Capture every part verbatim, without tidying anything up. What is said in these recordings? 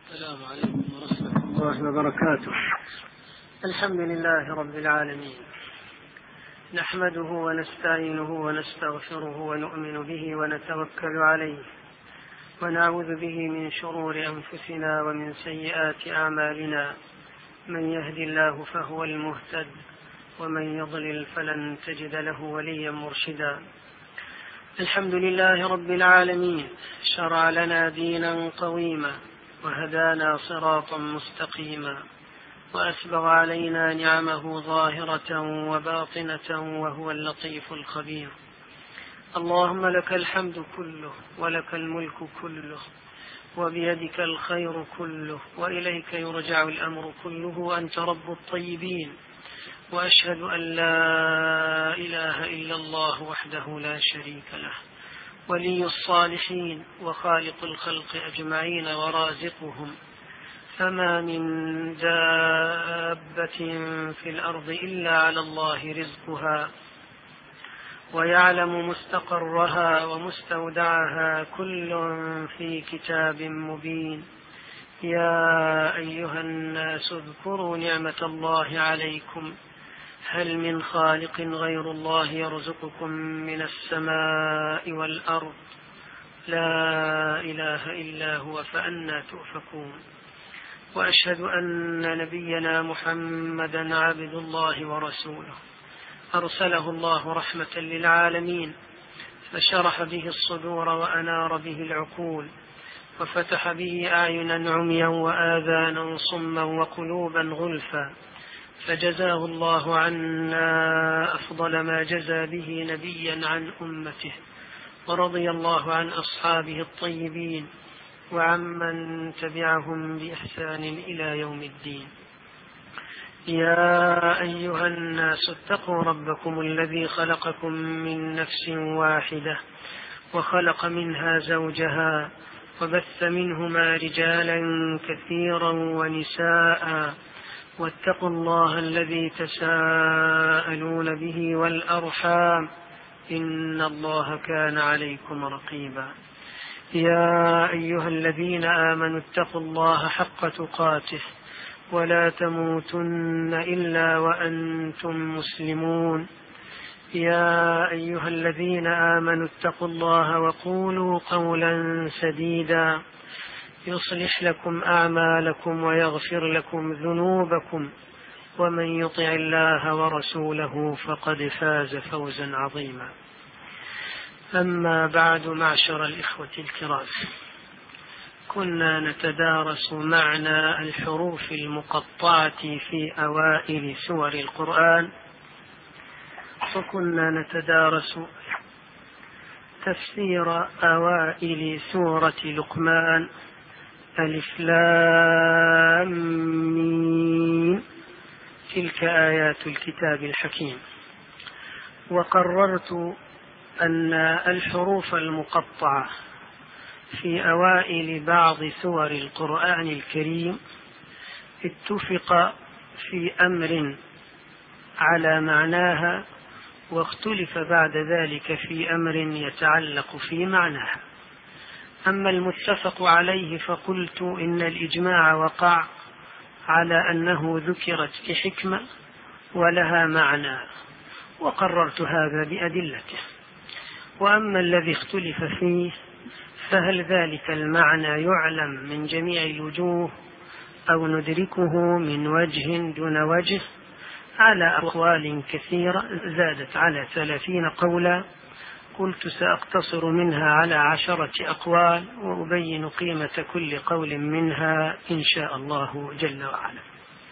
السلام عليكم ورحمة الله وبركاته. الحمد لله رب العالمين، نحمده ونستعينه ونستغفره ونؤمن به ونتوكل عليه، ونعوذ به من شرور أنفسنا ومن سيئات أعمالنا. من يهد الله فهو المهتد، ومن يضلل فلن تجد له وليا مرشدا. الحمد لله رب العالمين، شرع لنا دينا قويما وهدانا صراطا مستقيما، وأسبغ علينا نعمه ظاهرة وباطنة، وهو اللطيف الخبير. اللهم لك الحمد كله، ولك الملك كله، وبيدك الخير كله، وإليك يرجع الأمر كله، وأنت رب الطيبين. وأشهد أن لا إله إلا الله وحده لا شريك له، ولي الصالحين وخالق الخلق أجمعين ورازقهم. فما من دابة في الأرض إلا على الله رزقها، ويعلم مستقرها ومستودعها، كل في كتاب مبين. يا أيها الناس اذكروا نعمة الله عليكم، هل من خالق غير الله يرزقكم من السماء والأرض؟ لا إله إلا هو، فأنى تؤفكون. وأشهد أن نبينا محمدا عبد الله ورسوله، أرسله الله رحمة للعالمين، فشرح به الصدور وأنار به العقول، وفتح به أعينا عميا وآذانا صما وقلوبا غلفا، فجزاه الله عنا أفضل ما جزى به نبيا عن أمته. ورضي الله عن أصحابه الطيبين وعمن تبعهم بإحسان إلى يوم الدين. يا أيها الناس اتقوا ربكم الذي خلقكم من نفس واحدة، وخلق منها زوجها، وبث منهما رجالا كثيرا ونساء، واتقوا الله الذي تساءلون به والأرحام، إن الله كان عليكم رقيبا. يا أيها الذين آمنوا اتقوا الله حق تقاته، ولا تموتن إلا وأنتم مسلمون. يا أيها الذين آمنوا اتقوا الله وقولوا قولا سديدا، يصلح لكم أعمالكم ويغفر لكم ذنوبكم، ومن يطع الله ورسوله فقد فاز فوزا عظيما. أما بعد، معشر الإخوة الكرام، كنا نتدارس معنى الحروف المقطعة في أوائل سور القرآن، وكنا نتدارس تفسير أوائل سورة لقمان، ألف لام ميم، تلك آيات الكتاب الحكيم. وقررت أن الحروف المقطعة في أوائل بعض سور القرآن الكريم اتفق في أمر على معناها، واختلف بعد ذلك في أمر يتعلق في معناها. أما المتفق عليه فقلت إن الإجماع وقع على أنه ذكرت بحكمة ولها معنى، وقررت هذا بأدلته. وأما الذي اختلف فيه، فهل ذلك المعنى يعلم من جميع الوجوه أو ندركه من وجه دون وجه، على أقوال كثيرة زادت على ثلاثين قولا. قلت سأقتصر منها على عشرة أقوال، وأبين قيمة كل قول منها إن شاء الله جل وعلا.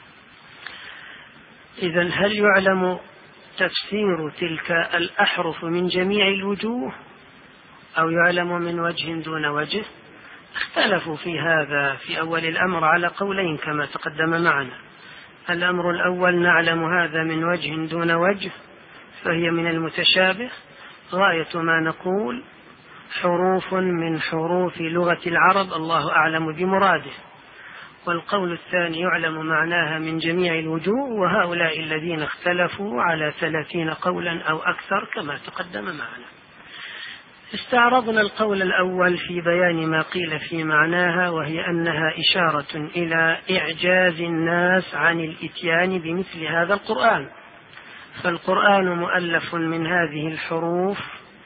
إذن هل يعلم تفسير تلك الأحرف من جميع الوجوه أو يعلم من وجه دون وجه؟ اختلفوا في هذا في أول الأمر على قولين كما تقدم معنا. الأمر الأول نعلم هذا من وجه دون وجه، فهي من المتشابه، غاية ما نقول حروف من حروف لغة العرب، الله أعلم بمراده. والقول الثاني يعلم معناها من جميع الوجوه، وهؤلاء الذين اختلفوا على ثلاثين قولا أو أكثر كما تقدم معنا. استعرضنا القول الأول في بيان ما قيل في معناها، وهي أنها إشارة إلى إعجاز الناس عن الإتيان بمثل هذا القرآن، فالقرآن مؤلف من هذه الحروف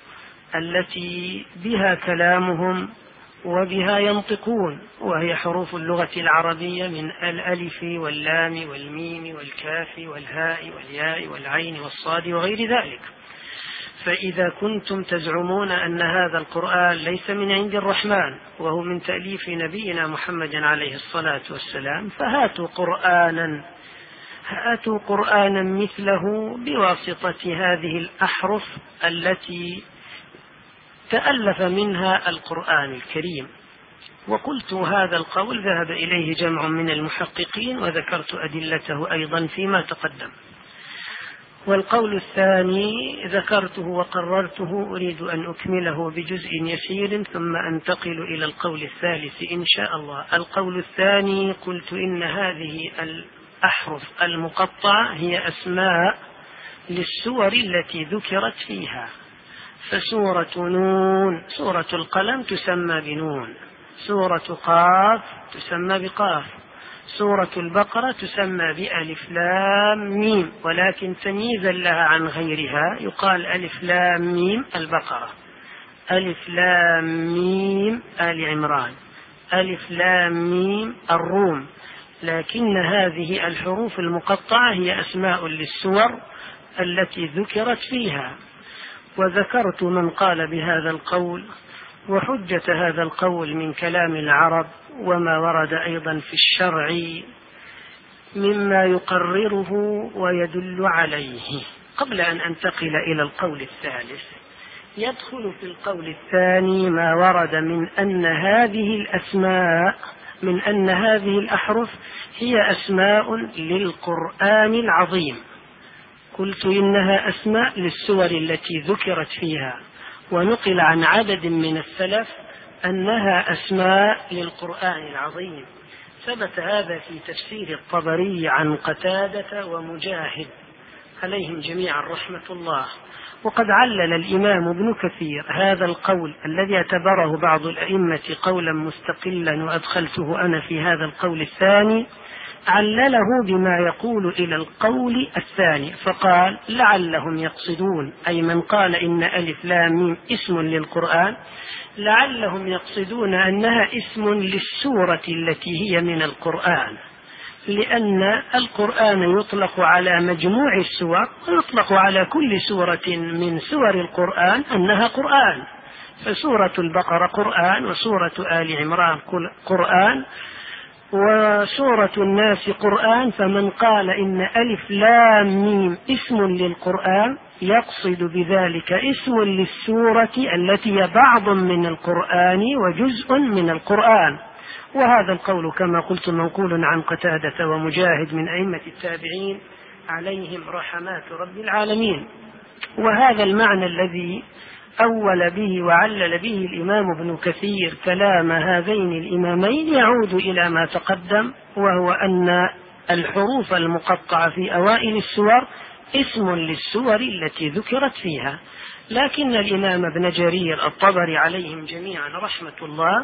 التي بها كلامهم وبها ينطقون، وهي حروف اللغة العربية من الألف واللام والميم والكاف والهاء والياء والعين والصاد وغير ذلك. فإذا كنتم تزعمون أن هذا القرآن ليس من عند الرحمن وهو من تأليف نبينا محمد عليه الصلاة والسلام، فهاتوا قرآنا هاتوا قرآنا مثله بواسطة هذه الأحرف التي تألف منها القرآن الكريم. وقلت هذا القول ذهب إليه جمع من المحققين، وذكرت أدلته أيضا فيما تقدم. والقول الثاني ذكرته وقررته، أريد أن أكمله بجزء يسير ثم أنتقل إلى القول الثالث إن شاء الله. القول الثاني قلت إن هذه الأحرف المقطعة هي أسماء للسور التي ذكرت فيها، فسورة نون سورة القلم تسمى بنون، سورة قاف تسمى بقاف، سورة البقرة تسمى بألف لام ميم، ولكن تمييزا لها عن غيرها يقال ألف لام ميم البقرة، ألف لام ميم آل عمران، ألف لام ميم الروم. لكن هذه الحروف المقطعة هي أسماء للسور التي ذكرت فيها. وذكرت من قال بهذا القول وحجة هذا القول من كلام العرب وما ورد أيضا في الشرع مما يقرره ويدل عليه. قبل أن أنتقل إلى القول الثالث، يدخل في القول الثاني ما ورد من أن هذه الأسماء من أن هذه الأحرف هي أسماء للقرآن العظيم. قلت إنها أسماء للسور التي ذكرت فيها، ونقل عن عدد من السلف أنها أسماء للقرآن العظيم. ثبت هذا في تفسير الطبري عن قتادة ومجاهد عليهم جميعا رحمة الله. وقد علل الإمام ابن كثير هذا القول الذي اعتبره بعض الأئمة قولا مستقلا وأدخلته أنا في هذا القول الثاني، علله بما يقول إلى القول الثاني، فقال لعلهم يقصدون، أي من قال إن ألف لام ميم اسم للقرآن، لعلهم يقصدون أنها اسم للسورة التي هي من القرآن، لأن القرآن يطلق على مجموع السور، ويطلق على كل سورة من سور القرآن أنها قرآن، فسورة البقرة قرآن، وسورة آل عمران قرآن، وسورة الناس قرآن. فمن قال إن ألف لام ميم اسم للقرآن يقصد بذلك اسم للسورة التي هي بعض من القرآن وجزء من القرآن. وهذا القول كما قلت منقول عن قتادة ومجاهد من أئمة التابعين عليهم رحمات رب العالمين. وهذا المعنى الذي أول به وعلل به الإمام ابن كثير كلام هذين الإمامين يعود إلى ما تقدم، وهو أن الحروف المقطعة في أوائل السور اسم للسور التي ذكرت فيها. لكن الإمام ابن جرير الطبري عليهم جميعا رحمة الله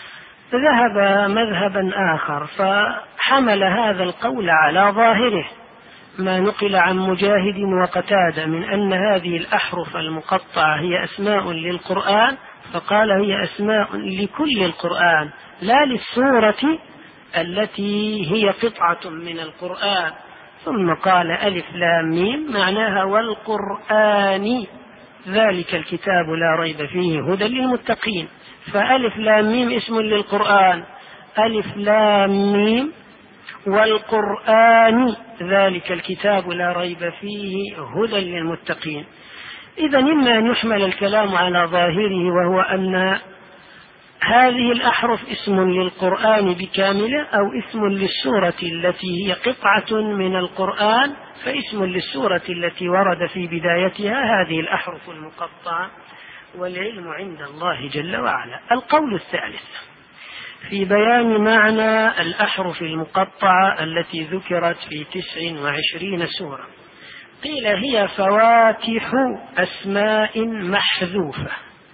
ذهب مذهبا آخر، فحمل هذا القول على ظاهره ما نقل عن مجاهد وقتادة من أن هذه الأحرف المقطعة هي أسماء للقرآن، فقال هي أسماء لكل القرآن لا للسورة التي هي قطعة من القرآن. ثم قال ألف لام ميم معناها والقرآن ذلك الكتاب لا ريب فيه هدى للمتقين، فألف لام ميم اسم للقرآن، ألف لام ميم والقرآن ذلك الكتاب لا ريب فيه هدى للمتقين. إذا إما أن يحمل الكلام على ظاهره وهو أن هذه الأحرف اسم للقرآن بكامله، أو اسم للسورة التي هي قطعة من القرآن، فاسم للسورة التي ورد في بدايتها هذه الأحرف المقطعة، والعلم عند الله جل وعلا. القول الثالث في بيان معنى الأحرف المقطعة التي ذكرت في تسع وعشرين سورة، قيل هي فواتح أسماء محذوفة.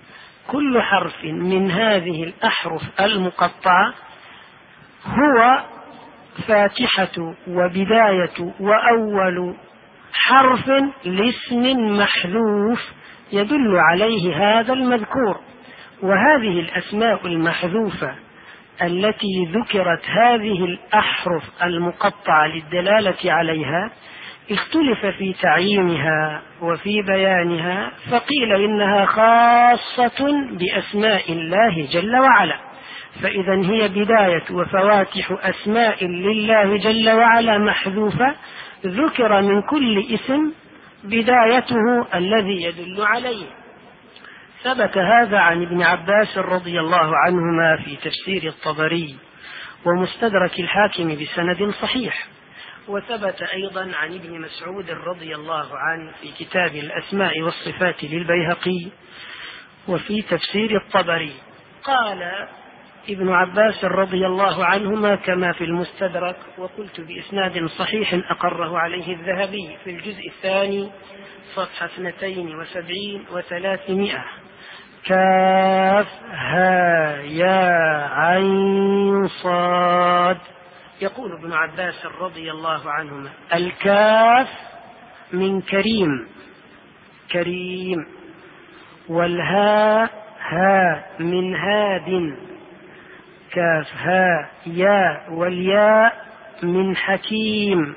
كل حرف من هذه الأحرف المقطعة هو فاتحة وبداية وأول حرف لاسم محذوف يدل عليه هذا المذكور. وهذه الأسماء المحذوفة التي ذكرت هذه الأحرف المقطعة للدلالة عليها اختلف في تعيينها وفي بيانها، فقيل إنها خاصة بأسماء الله جل وعلا، فإذا هي بداية وفواتح أسماء لله جل وعلا محذوفة، ذكر من كل اسم بدايته الذي يدل عليه. ثبت هذا عن ابن عباس رضي الله عنهما في تفسير الطبري ومستدرك الحاكم بسند صحيح، وثبت أيضا عن ابن مسعود رضي الله عنه في كتاب الأسماء والصفات للبيهقي وفي تفسير الطبري. قال ابن عباس رضي الله عنهما كما في المستدرك، وقلت بإسناد صحيح أقره عليه الذهبي في الجزء الثاني صفحة اثنتين وسبعين وثلاثمائة: كاف ها يا عين صاد. يقول ابن عباس رضي الله عنهما: الكاف من كريم كريم، والهاء ها من هاد، كاف ها يا والياء من حكيم،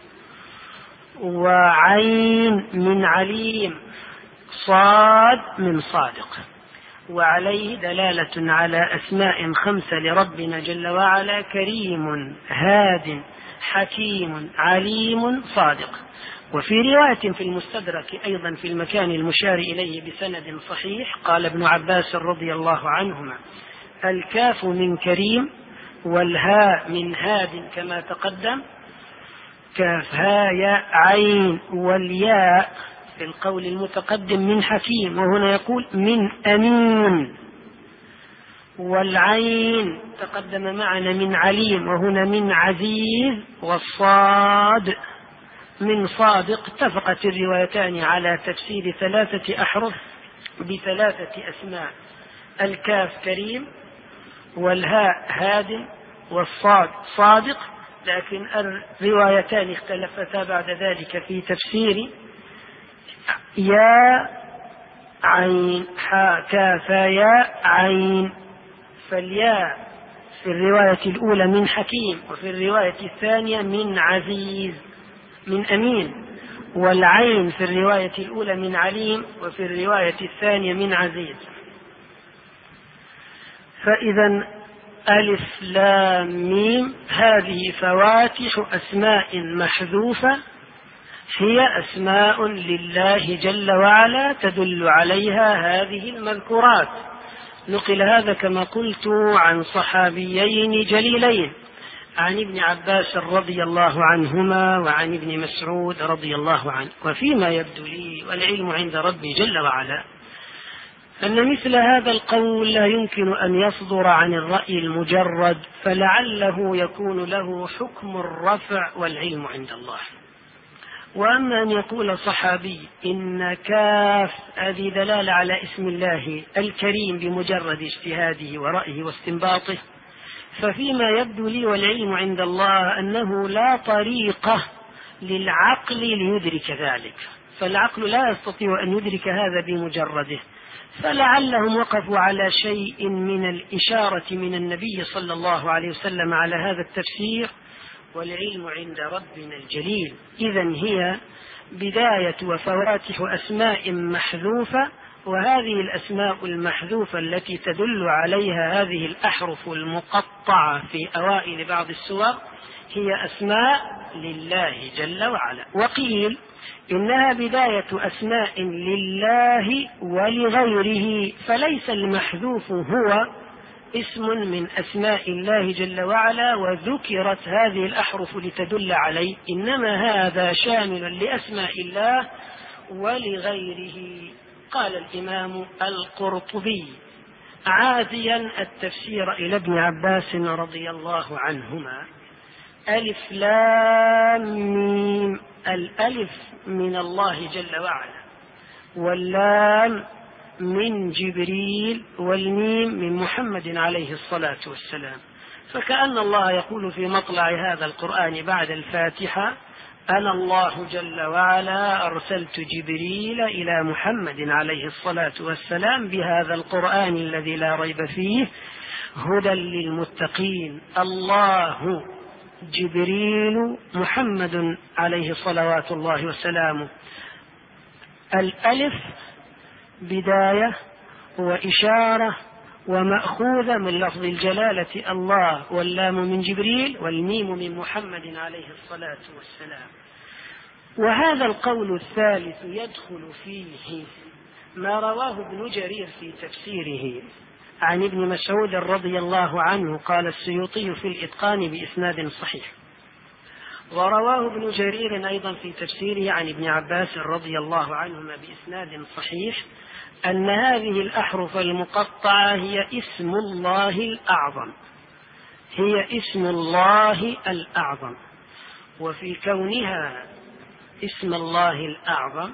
وعين من عليم، صاد من صادق. وعليه دلالة على أسماء خمسة لربنا جل وعلا: كريم هاد حكيم عليم صادق. وفي رواية في المستدرك أيضا في المكان المشار إليه بسند صحيح قال ابن عباس رضي الله عنهما: الكاف من كريم، والهاء من هاد كما تقدم، كاف ها يا عين، والياء في القول المتقدم من حكيم، وهنا يقول من أمين، والعين تقدم معنا من عليم، وهنا من عزيز، والصاد من صادق. اتفقت الروايتان على تفسير ثلاثة أحرف بثلاثة أسماء: الكاف كريم، والهاء هاد، والصاد صادق. لكن الروايتان اختلفتا بعد ذلك في تفسير يا عين كاف يا عين، فالياء في الرواية الأولى من حكيم، وفي الرواية الثانية من عزيز من أمين، والعين في الرواية الأولى من عليم، وفي الرواية الثانية من عزيز. فإذا ألف لام ميم هذه فواتح أسماء محذوفة، هي أسماء لله جل وعلا تدل عليها هذه المذكورات. نقل هذا كما قلت عن صحابيين جليلين، عن ابن عباس رضي الله عنهما وعن ابن مسعود رضي الله عنه. وفيما يبدو لي والعلم عند ربي جل وعلا أن مثل هذا القول لا يمكن أن يصدر عن الرأي المجرد، فلعله يكون له حكم الرفع والعلم عند الله. وأما أن يقول صحابي إن كاف هذه دلالة على اسم الله الكريم بمجرد اجتهاده ورأيه واستنباطه، ففيما يبدو لي والعلم عند الله أنه لا طريقة للعقل ليدرك ذلك، فالعقل لا يستطيع أن يدرك هذا بمجرده، فلعلهم وقفوا على شيء من الإشارة من النبي صلى الله عليه وسلم على هذا التفسير، والعلم عند ربنا الجليل. إذن هي بداية وفواتح أسماء محذوفة، وهذه الأسماء المحذوفة التي تدل عليها هذه الأحرف المقطعة في أوائل بعض السور هي أسماء لله جل وعلا. وقيل إنها بداية أسماء لله ولغيره، فليس المحذوف هو اسم من أسماء الله جل وعلا وذكرت هذه الأحرف لتدل عليه، إنما هذا شامل لأسماء الله ولغيره. قال الإمام القرطبي عاديا التفسير إلى ابن عباس رضي الله عنهما: ألف لام ميم، الألف من الله جل وعلا، واللام من جبريل والميم من محمد عليه الصلاة والسلام. فكأن الله يقول في مطلع هذا القرآن بعد الفاتحة: أنا الله جل وعلا أرسلت جبريل إلى محمد عليه الصلاة والسلام بهذا القرآن الذي لا ريب فيه هدى للمتقين. الله جبريل محمد عليه صلوات الله وسلامه. الألف بداية وإشارة ومأخوذة من لفظ الجلالة الله، واللام من جبريل، والميم من محمد عليه الصلاة والسلام. وهذا القول الثالث يدخل فيه ما رواه ابن جرير في تفسيره عن ابن مسعود رضي الله عنه، قال السيوطي في الإتقان بإسناد صحيح. ورواه ابن جرير أيضا في تفسيره عن ابن عباس رضي الله عنهما بإسناد صحيح أن هذه الأحرف المقطعة هي اسم الله الأعظم، هي اسم الله الأعظم. وفي كونها اسم الله الأعظم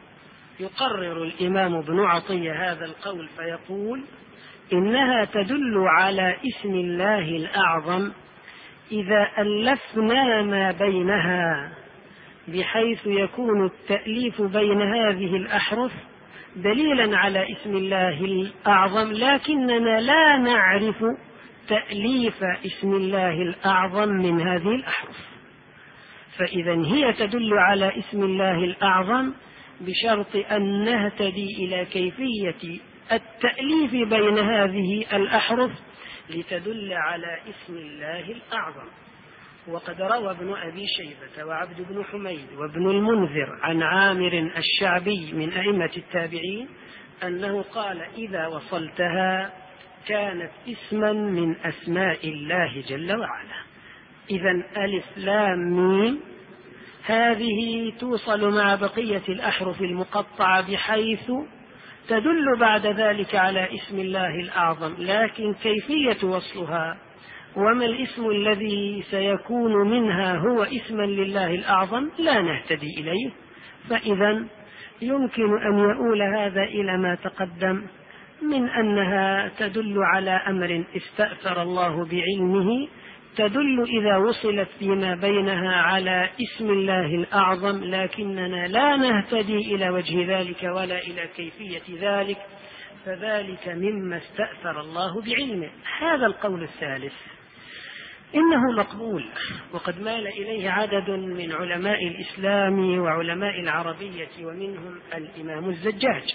يقرر الإمام ابن عطية هذا القول فيقول: إنها تدل على اسم الله الأعظم إذا ألفنا ما بينها، بحيث يكون التأليف بين هذه الأحرف دليلا على اسم الله الأعظم، لكننا لا نعرف تأليف اسم الله الأعظم من هذه الأحرف. فإذا هي تدل على اسم الله الأعظم بشرط أن نهتدي إلى كيفية التأليف بين هذه الأحرف لتدل على اسم الله الأعظم. وقد روى ابن أبي شيبة وعبد بن حميد وابن المنذر عن عامر الشعبي من أئمة التابعين أنه قال: إذا وصلتها كانت اسما من أسماء الله جل وعلا. إذن ألف لام ميم هذه توصل مع بقية الأحرف المقطعة بحيث تدل بعد ذلك على اسم الله الأعظم، لكن كيفية وصلها وما الاسم الذي سيكون منها هو اسما لله الأعظم لا نهتدي إليه. فإذا يمكن أن يؤول هذا إلى ما تقدم من أنها تدل على أمر استأثر الله بعلمه، تدل إذا وصلت فيما بينها على اسم الله الأعظم، لكننا لا نهتدي إلى وجه ذلك ولا إلى كيفية ذلك، فذلك مما استأثر الله بعلمه. هذا القول الثالث إنه مقبول، وقد مال إليه عدد من علماء الإسلام وعلماء العربية ومنهم الإمام الزجاج.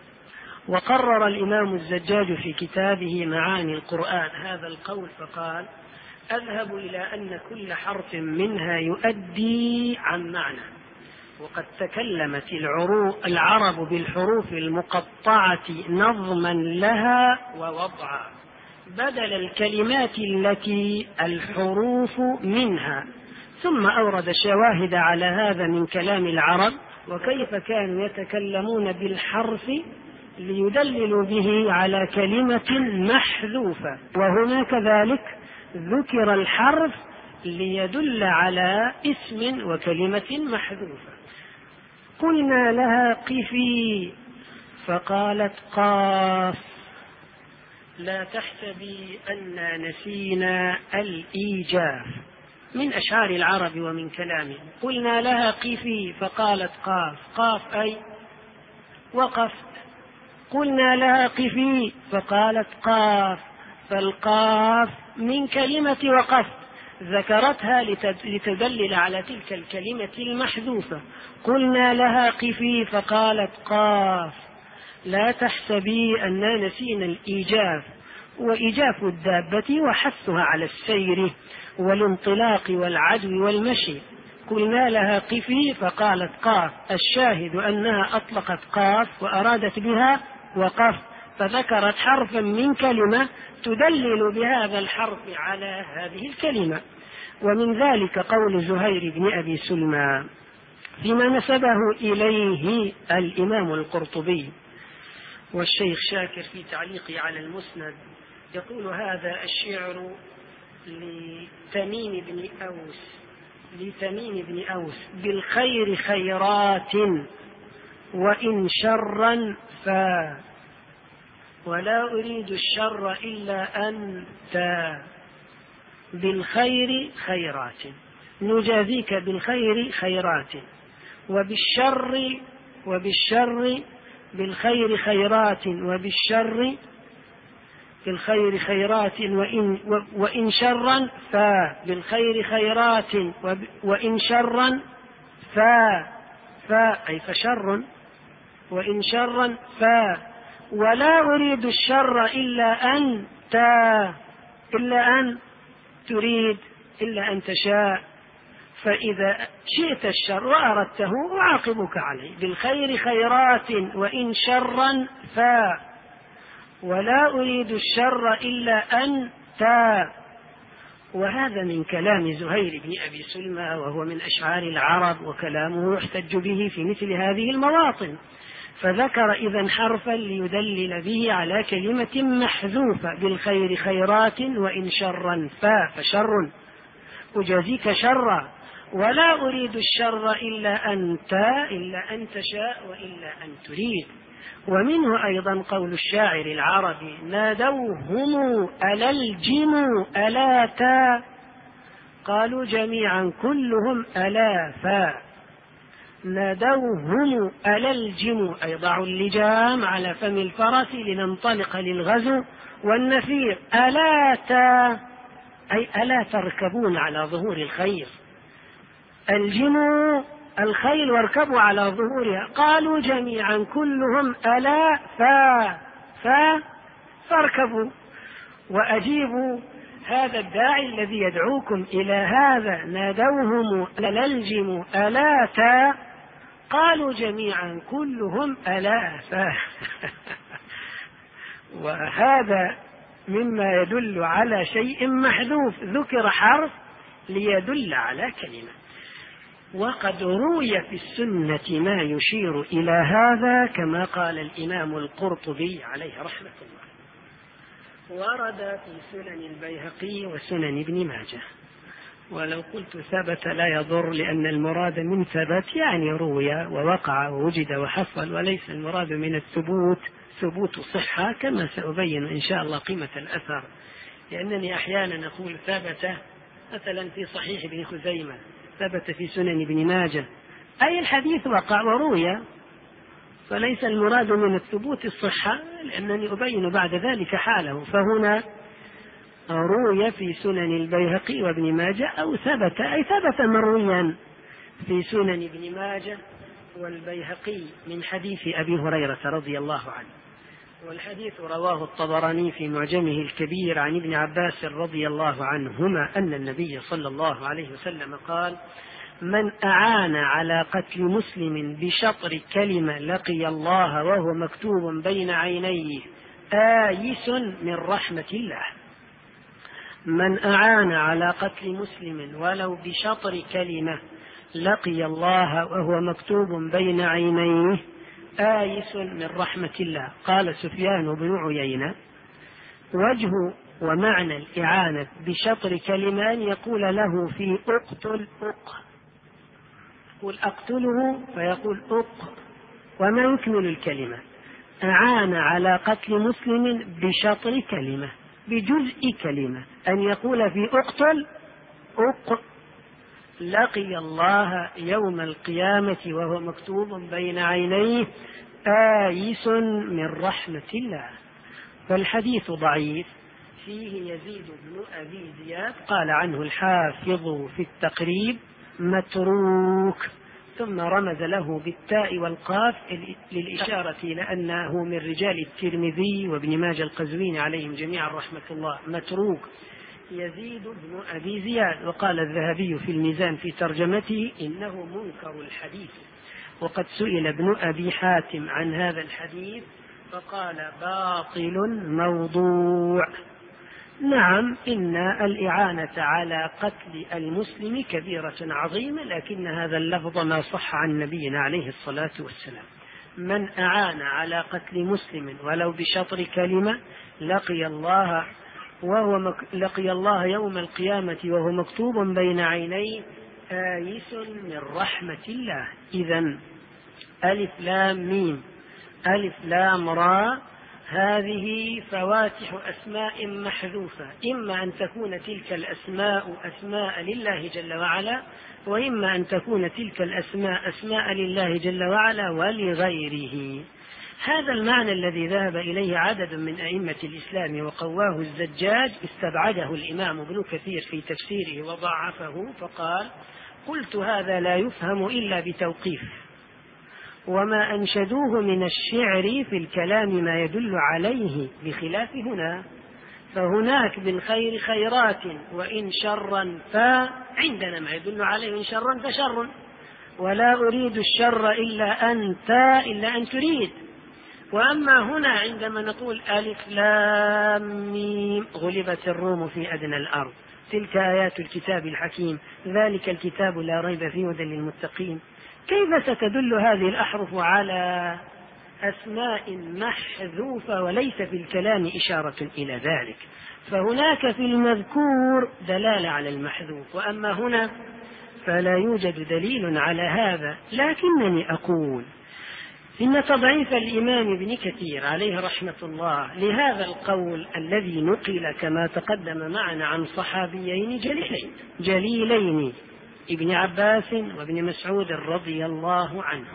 وقرر الإمام الزجاج في كتابه معاني القرآن هذا القول فقال: أذهب إلى أن كل حرف منها يؤدي عن معنى، وقد تكلمت العرب بالحروف المقطعة نظما لها ووضعا بدل الكلمات التي الحروف منها. ثم أورد شواهد على هذا من كلام العرب وكيف كانوا يتكلمون بالحرف ليدللوا به على كلمة محذوفة، وهنا كذلك ذكر الحرف ليدل على اسم وكلمة محذوفة. قلنا لها قفي فقالت قاف، لا تحسبي أننا نسينا الإيجاف، من أشعار العرب ومن كلامهم. قلنا لها قفي فقالت قاف، قاف أي وقفت. قلنا لها قفي فقالت قاف، فالقاف من كلمة وقفت ذكرتها لتدلل على تلك الكلمة المحذوفة. قلنا لها قفي فقالت قاف، لا تحسبي أننا نسينا الإيجاف، وإيجاف الدابة وحثها على السير والانطلاق والعدو والمشي. قلنا لها قفي فقالت قاف، الشاهد أنها أطلقت قاف وأرادت بها وقف، فذكرت حرفا من كلمة تدلل بهذا الحرف على هذه الكلمة. ومن ذلك قول زهير بن أبي سلمى فيما نسبه إليه الإمام القرطبي والشيخ شاكر في تعليقه على المسند، يقول: هذا الشعر لتميم بن أوس لتميم بن أوس بالخير خيرات وإن شرا فا ولا أريد الشر إلا أنت بالخير خيرات، نجازيك بالخير خيرات، وبالشر وبالشر بالخير خيرات، وبالشر بالخير خيرات، وإن, وإن شرا فبالخير خيرات، وإن شرا فا فا أي فشر، وإن شرا فا، ولا أريد الشر إلا أنت، إلا أن تريد، إلا أن تشاء، فإذا شئت الشر وأردته أعاقبك عليه بالخير خيرات، وإن شرا فا، ولا أريد الشر إلا أنت. وهذا من كلام زهير بن أبي سلمى، وهو من أشعار العرب، وكلامه يحتج به في مثل هذه المواطن. فذكر إذن حرفا ليدلل به على كلمة محذوفة، بالخير خيرات، وإن شرا فا فشر، أجازيك شرا، ولا أريد الشر إلا أنت، إلا أن تشاء وإلا أن تريد. ومنه أيضا قول الشاعر العربي: نادوهم أللجم ألاتا، قالوا جميعا كلهم ألافا. نادوهم أللجم أي ضعوا اللجام على فم الفرس لننطلق للغزو والنفير، ألاتا أي ألا تركبون على ظهور الخير، الجموا الخيل واركبوا على ظهورها، قالوا جميعا كلهم ألا فا فا فاركبوا وأجيبوا هذا الداعي الذي يدعوكم إلى هذا. نادوهم أللجم ألاتا، قالوا جميعا كلهم ألا فا وهذا مما يدل على شيء محذوف، ذكر حرف ليدل على كلمة. وقد روي في السنة ما يشير إلى هذا، كما قال الإمام القرطبي عليه رحمة الله. ورد في سنن البيهقي وسنن ابن ماجه، ولو قلت ثبت لا يضر، لأن المراد من ثبت يعني روي ووقع ووجد وحصل، وليس المراد من الثبوت ثبوت صحة، كما سأبين إن شاء الله قيمة الأثر. لأنني أحيانا أقول ثبت مثلا في صحيح ابن خزيمة، ثبت في سنن ابن ماجه، أي الحديث وقع وروي، فليس المراد من الثبوت الصحة، لأنني أبين بعد ذلك حاله. فهنا روي في سنن البيهقي وابن ماجه، أو ثبت أي ثبت مرويا في سنن ابن ماجه والبيهقي من حديث أبي هريرة رضي الله عنه. والحديث رواه الطبراني في معجمه الكبير عن ابن عباس رضي الله عنهما أن النبي صلى الله عليه وسلم قال: من أعان على قتل مسلم بشطر كلمة لقي الله وهو مكتوب بين عينيه آيس من رحمة الله. من أعان على قتل مسلم ولو بشطر كلمة لقي الله وهو مكتوب بين عينيه آيس من رحمة الله. قال سفيان بن عيينة: وجه ومعنى الإعانة بشطر كلمة يقول له في أقتل أق، يقول أقتله فيقول أق، وما يكمل الكلمة. أعان على قتل مسلم بشطر كلمة، بجزء كلمة، أن يقول في أقتل أق، لقي الله يوم القيامة وهو مكتوب بين عينيه آيس من رحمة الله. فالحديث ضعيف، فيه يزيد بن أبي زياد قال عنه الحافظ في التقريب متروك، ثم رمز له بالتاء والقاف للإشارة إلى أنه من رجال الترمذي وابن ماجه القزويني عليهم جميعا رحمة الله. متروك يزيد بن أبي زياد. وقال الذهبي في الميزان في ترجمته: إنه منكر الحديث. وقد سئل ابن أبي حاتم عن هذا الحديث فقال: باطل موضوع. نعم، إن الإعانة على قتل المسلم كبيرة عظيمة، لكن هذا اللفظ ما صح عن نبينا عليه الصلاة والسلام: من أعان على قتل مسلم ولو بشطر كلمة لقي الله وهو مك... لقي الله يوم القيامة وهو مكتوب بين عينيه آيس من رحمة الله. إذن ألف لام ميم ألف لام را، هذه فواتح أسماء محذوفة، إما أن تكون تلك الأسماء أسماء لله جل وعلا، وإما أن تكون تلك الأسماء أسماء لله جل وعلا ولغيره. هذا المعنى الذي ذهب إليه عدد من أئمة الإسلام وقواه الزجاج استبعده الإمام ابن كثير في تفسيره وضعفه، فقال: قلت هذا لا يفهم إلا بتوقيف، وما أنشدوه من الشعر في الكلام ما يدل عليه، بخلاف هنا، فهناك بالخير خيرات وإن شرا فعندنا ما يدل عليه إن شرا فشر، ولا أريد الشر إلا أنت إلا أن تريد. وأما هنا عندما نقول ألف لام ميم غلبت الروم في أدنى الأرض، تلك آيات الكتاب الحكيم، ذلك الكتاب لا ريب فيه هدى للمتقين، كيف ستدل هذه الأحرف على أسماء محذوفة وليس في الكلام إشارة إلى ذلك؟ فهناك في المذكور دلالة على المحذوف، وأما هنا فلا يوجد دليل على هذا. لكنني أقول إن تضعيف الإمام ابن كثير عليه رحمة الله لهذا القول الذي نقل كما تقدم معنا عن صحابيين جليلين جليلين ابن عباس وابن مسعود رضي الله عنهم،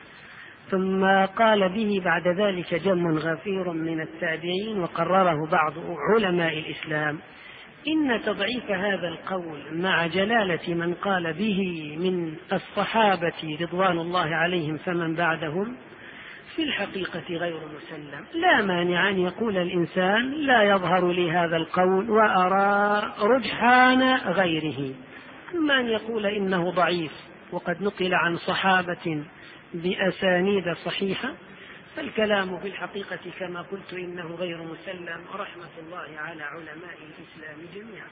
ثم قال به بعد ذلك جم غفير من التابعين وقرره بعض علماء الإسلام، إن تضعيف هذا القول مع جلالة من قال به من الصحابة رضوان الله عليهم فمن بعدهم في الحقيقة غير مسلم. لا مانع أن يقول الإنسان لا يظهر لي هذا القول وأرى رجحان غيره، أما أن يقول إنه ضعيف وقد نقل عن صحابة بأسانيد صحيحة، فالكلام في الحقيقة كما قلت إنه غير مسلم، ورحمة الله على علماء الإسلام جميعا.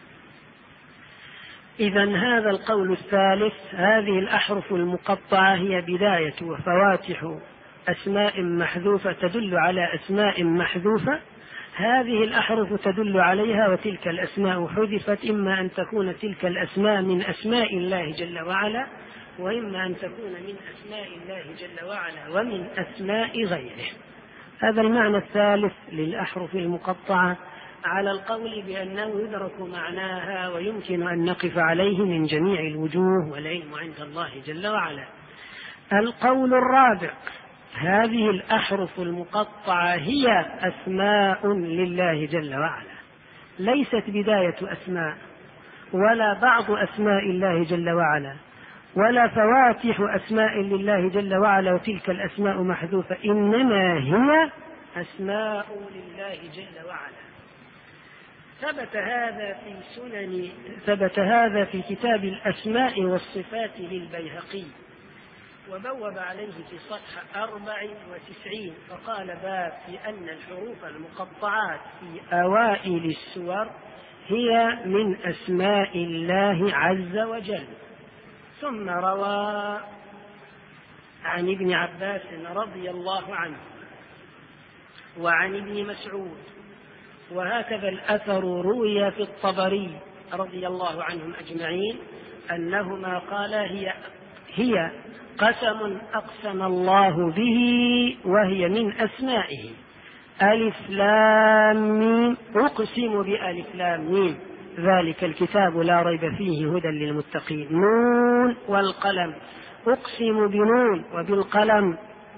إذن هذا القول الثالث، هذه الأحرف المقطعة هي بداية وفواتح أسماء محذوفة تدل على أسماء محذوفة، هذه الأحرف تدل عليها، وتلك الأسماء حذفت، إما أن تكون تلك الأسماء من أسماء الله جل وعلا، وإما أن تكون من أسماء الله جل وعلا ومن أسماء غيره. هذا المعنى الثالث للأحرف المقطعة على القول بأنه يدرك معناها ويمكن أن نقف عليه من جميع الوجوه، والعلم عند الله جل وعلا. القول الرابع، هذه الأحرف المقطعة هي أسماء لله جل وعلا، ليست بداية أسماء ولا بعض أسماء الله جل وعلا ولا فواتح أسماء لله جل وعلا وتلك الأسماء محذوفة، إنما هي أسماء لله جل وعلا. ثبت هذا في سنن ثبت هذا في كتاب الأسماء والصفات للبيهقي، وبوب عليه في صفحة أربع وتسعين، فقال باب في أن الحروف المقطعات في أوائل السور هي من أسماء الله عز وجل. ثم روى عن ابن عباس رضي الله عنه وعن ابن مسعود، وهكذا الأثر روي في الطبري رضي الله عنهم أجمعين أنهما قالا هي هي قسم أقسم الله به وهي من أسمائه، ألف لام ميم، أقسم بألف لام ميم ذلك الكتاب لا ريب فيه هدى للمتقين، نون والقلم، أقسم بنون وبالقلم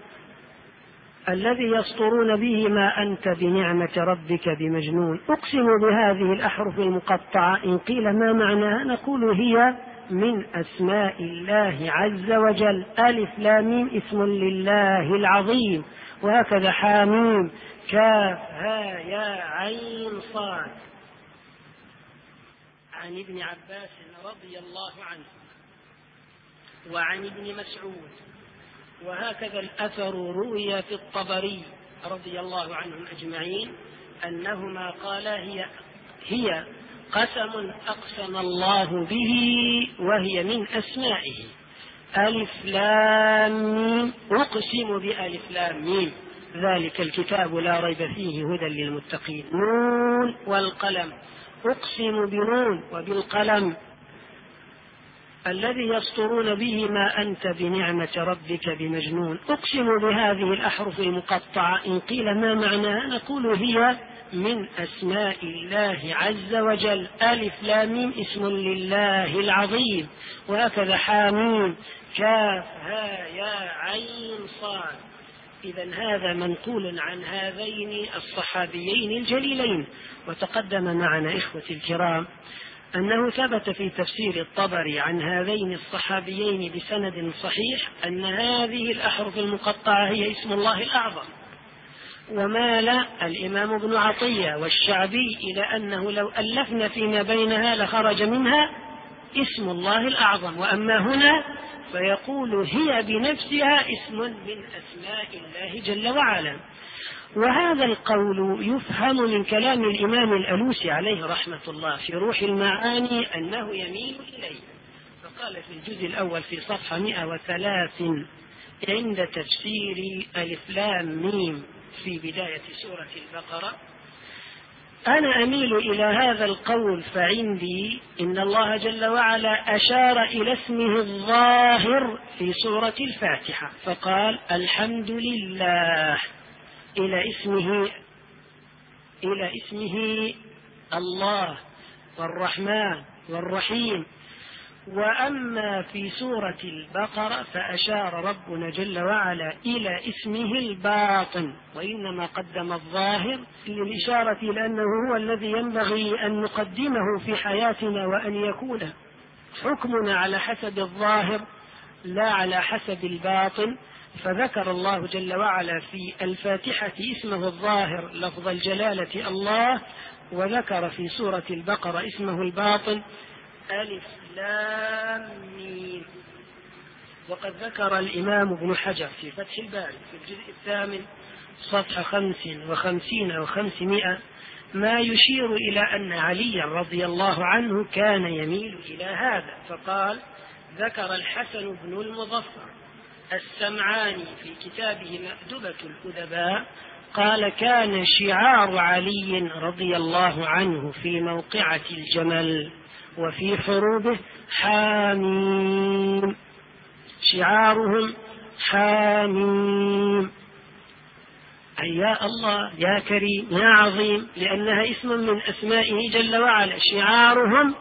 الذي يسطرون به ما أنت بنعمة ربك بمجنون. أقسم بهذه الأحرف المقطعة، إن قيل ما معناها نقول هي من أسماء الله عز وجل. ألف لام ميم اسم لله العظيم، وهكذا حاميم كاف ها يا عين صاد. عن ابن عباس رضي الله عنه وعن ابن مسعود، وهكذا الأثر روي في الطبري رضي الله عنهم أجمعين أنهما قالا هي هي قسم أقسم الله به وهي من أسمائه، ألف لام ميم، أقسم بألف لام ميم ذلك الكتاب لا ريب فيه هدى للمتقين، نون والقلم، أقسم بنون وبالقلم الذي يسطرون به ما أنت بنعمة ربك بمجنون. أقسم بهذه الأحرف المقطعة، إن قيل ما معناها نقول هي من أسماء الله عز وجل. ألف لام ميم اسم لله العظيم، وهكذا حاميم كاف ها يا عين صاد. إذا هذا منقول عن هذين الصحابيين الجليلين. وتقدم معنا إخوتي الكرام أنه ثبت في تفسير الطبري عن هذين الصحابيين بسند صحيح أن هذه الأحرف المقطعة هي اسم الله الأعظم. ومال الإمام ابن عطية والشعبي إلى أنه لو ألفنا فيما بينها لخرج منها اسم الله الأعظم، وأما هنا فيقول هي بنفسها اسم من أسماء الله جل وعلا. وهذا القول يفهم من كلام الإمام الألوسي عليه رحمة الله في روح المعاني أنه يميل إليه، فقال في الجزء الأول في صفحة مئة وثلاثين عند تفسير ألف لام ميم في بداية سورة البقرة: أنا أميل إلى هذا القول فعندي إن الله جل وعلا أشار إلى اسمه الظاهر في سورة الفاتحة فقال الحمد لله إلى اسمه إلى اسمه الله والرحمن والرحيم. وأما في سورة البقرة فأشار ربنا جل وعلا إلى اسمه الباطن، وإنما قدم الظاهر للإشارة لأنه هو الذي ينبغي أن نقدمه في حياتنا، وأن يكون حكمنا على حسب الظاهر لا على حسب الباطن. فذكر الله جل وعلا في الفاتحة اسمه الظاهر لفظ الجلالة الله، وذكر في سورة البقرة اسمه الباطن ألف لام ميم. وقد ذكر الإمام ابن حجر في فتح الباري في الجزء الثامن صفحة خمس وخمسين وخمسمائة ما يشير إلى أن علي رضي الله عنه كان يميل إلى هذا، فقال: ذكر الحسن بن المظفر السمعاني في كتابه مأدبة الأدباء قال: كان شعار علي رضي الله عنه في موقعة الجمل وفي حروبه حاميم، شعارهم حاميم، أي يا الله يا كريم يا عظيم، لأنها اسم من أسمائه جل وعلا، شعارهم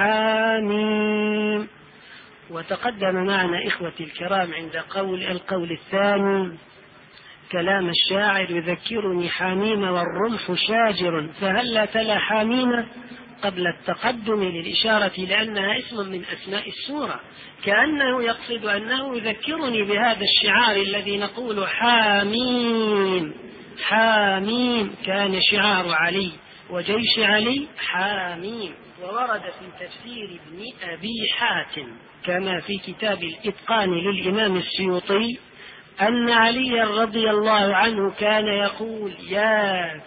حاميم. وتقدم معنا إخوتي الكرام عند قول القول الثاني كلام الشاعر: يذكرني حميم والرمح شاجر، فهلا تلا حميم قبل التقدم للإشارة لأنها اسم من أسماء السورة، كأنه يقصد أنه يذكرني بهذا الشعار الذي نقول حاميم حاميم. كان شعار علي وجيش علي حاميم. وورد في تفسير ابن أبي حاتم كما في كتاب الإتقان للإمام السيوطي أن علي رضي الله عنه كان يقول: يا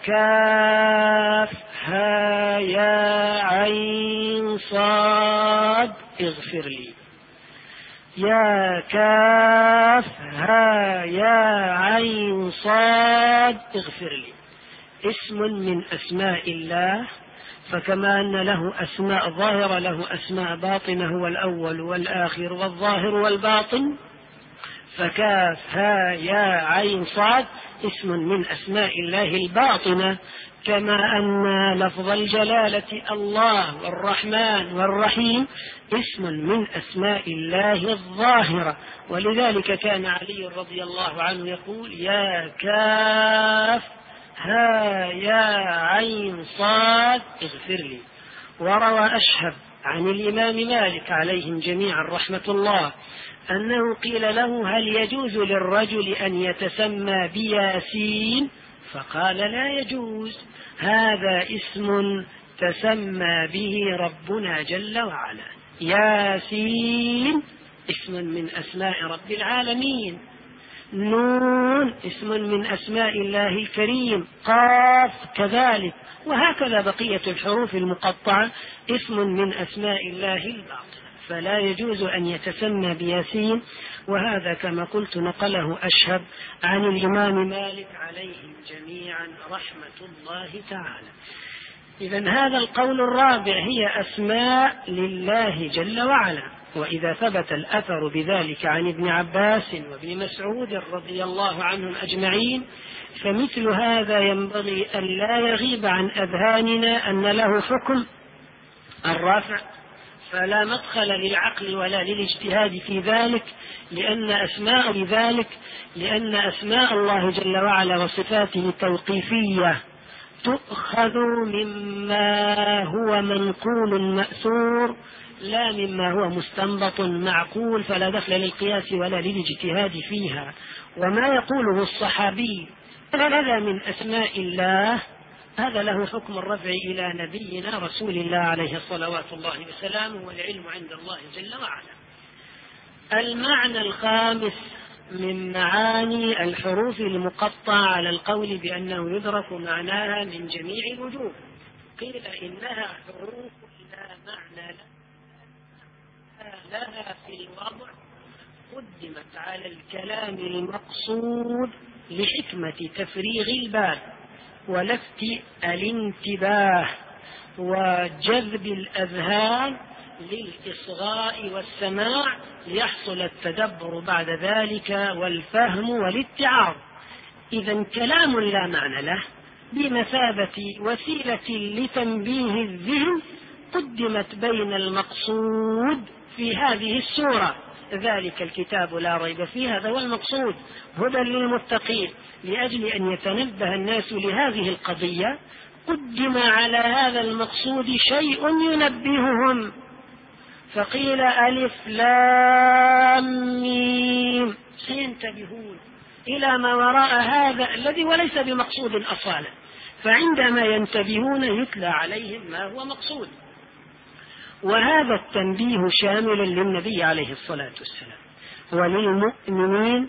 كاف ها يا عين صاد اغفر لي، يا كاف ها يا عين صاد اغفر لي. اسم من أسماء الله، فكما أن له أسماء ظاهرة له أسماء باطنة، هو الأول والآخر والظاهر والباطن، فكاف ها يا عين صاد اسم من أسماء الله الباطنة، كما أن لفظ الجلالة الله والرحمن والرحيم اسم من أسماء الله الظاهرة. ولذلك كان علي رضي الله عنه يقول: يا كاف ها يا عين صاد اغفر لي. وروى أشهب عن الإمام مالك عليهم جميعا رحمة الله أنه قيل له: هل يجوز للرجل أن يتسمى بياسين؟ فقال: لا يجوز، هذا اسم تسمى به ربنا جل وعلا. ياسين اسم من أسماء رب العالمين، نون اسم من أسماء الله الكريم، قاف كذلك، وهكذا بقية الحروف المقطعة اسم من أسماء الله الباطنة، فلا يجوز أن يتسمى بياسين. وهذا كما قلت نقله أشهب عن الإمام مالك عليهم جميعا رحمة الله تعالى. إذن هذا القول الرابع هي أسماء لله جل وعلا. وإذا ثبت الأثر بذلك عن ابن عباس وابن مسعود رضي الله عنهم أجمعين، فمثل هذا ينبغي أن لا يغيب عن أذهاننا أن له حكم الرفع، فلا مدخل للعقل ولا للاجتهاد في ذلك، لأن أسماء لذلك لأن أسماء الله جل وعلا وصفاته توقيفية تؤخذ مما هو منقول مأثور لا مما هو مستنبط معقول، فلا دخل للقياس ولا للاجتهاد فيها. وما يقوله الصحابي هذا من أسماء الله هذا له حكم الرفع إلى نبينا رسول الله عليه صلوات الله وسلامه، والعلم عند الله جل وعلا. المعنى الخامس من معاني الحروف المقطعة على القول بأنه يدرك معناها من جميع الوجوه، قيل إنها حروف لا معنى لها في الوضع، قدمت على الكلام المقصود لحكمة تفريغ البال ولفت الانتباه وجذب الأذهان للإصغاء والسماع، ليحصل التدبر بعد ذلك والفهم والاتعاظ. إذا كلام لا معنى له بمثابة وسيلة لتنبيه الذهن قدمت بين المقصود في هذه السورة، ذلك الكتاب لا ريب فيه، هذا هو المقصود، هدى للمتقين. لأجل أن يتنبه الناس لهذه القضية قدم على هذا المقصود شيء ينبههم، فقيل ألف لام ميم، سينتبهون إلى ما وراء هذا الذي وليس بمقصود أصالا، فعندما ينتبهون يتلى عليهم ما هو مقصود. وهذا التنبيه شامل للنبي عليه الصلاة والسلام وللمؤمنين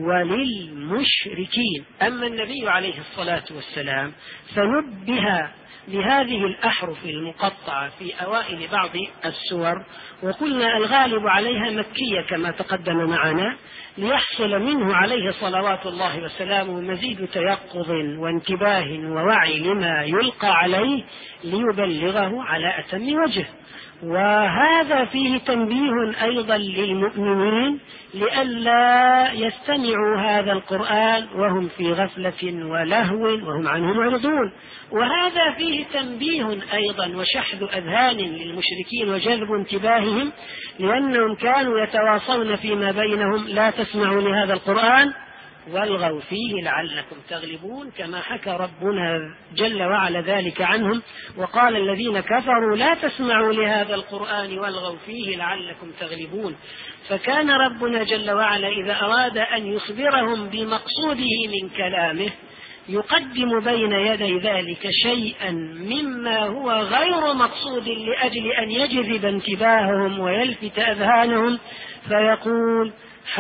وللمشركين. أما النبي عليه الصلاة والسلام فنبه بهذه الأحرف المقطعة في أوائل بعض السور، وقلنا الغالب عليها مكية كما تقدم معنا، ليحصل منه عليه صلوات الله وسلامه مزيد تيقظ وانتباه ووعي لما يلقى عليه ليبلغه على أتم وجه. وهذا فيه تنبيه أيضا للمؤمنين لئلا يستمعوا هذا القرآن وهم في غفلة ولهو وهم عنه معرضون، وهذا فيه تنبيه أيضا وشحذ أذهان للمشركين وجذب انتباههم، لأنهم كانوا يتواصون فيما بينهم لا تسمعوا لهذا القرآن والغوا فيه لعلكم تغلبون، كما حكى ربنا جل وعلا ذلك عنهم، وقال الذين كفروا لا تسمعوا لهذا القرآن والغوا فيه لعلكم تغلبون. فكان ربنا جل وعلا إذا أراد أن يخبرهم بمقصوده من كلامه يقدم بين يدي ذلك شيئا مما هو غير مقصود لأجل أن يجذب انتباههم ويلفت أذهانهم، فيقول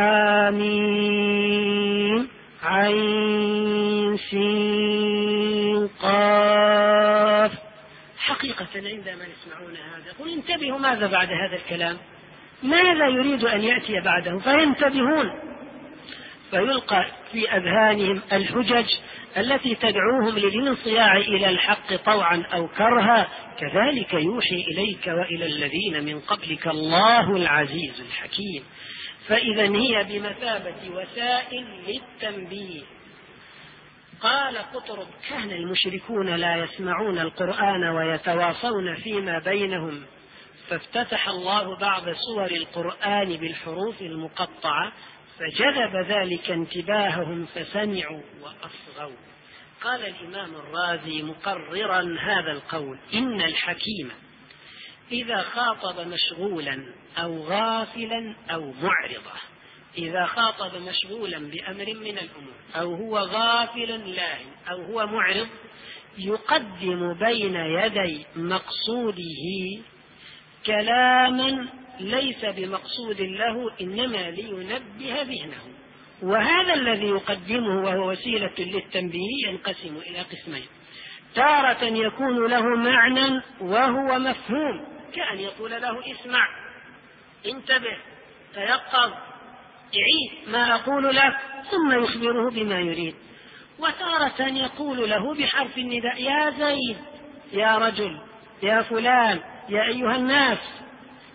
حاميم عين سين قاف. حقيقة عندما يسمعون هذا قل انتبهوا ماذا بعد هذا الكلام، ماذا يريد أن يأتي بعده، فينتبهون، فيلقى في أذهانهم الحجج التي تدعوهم للانصياع إلى الحق طوعا أو كرها، كذلك يوحي إليك وإلى الذين من قبلك الله العزيز الحكيم. فإذا هي بمثابة وسائل للتنبيه. قال قطرب كان المشركون لا يسمعون القرآن ويتواصون فيما بينهم، فافتتح الله بعض سور القرآن بالحروف المقطعة فجذب ذلك انتباههم فسمعوا وأصغوا. قال الإمام الرازي مقررا هذا القول إن الحكيم إذا خاطب مشغولا أو غافلا أو معرضا، إذا خاطب مشغولا بأمر من الأمور أو هو غافلا لاهٍ أو هو معرض يقدم بين يدي مقصوده كلاما ليس بمقصود له إنما لينبه ذهنه. وهذا الذي يقدمه وهو وسيلة للتنبيه ينقسم إلى قسمين: تارة يكون له معنى وهو مفهوم، كأن يقول له اسمع، انتبه، تيقظ، اعيد ما أقول لك، ثم يخبره بما يريد. وتارة يقول له بحرف النداء: يا زيد، يا رجل، يا فلان، يا أيها الناس،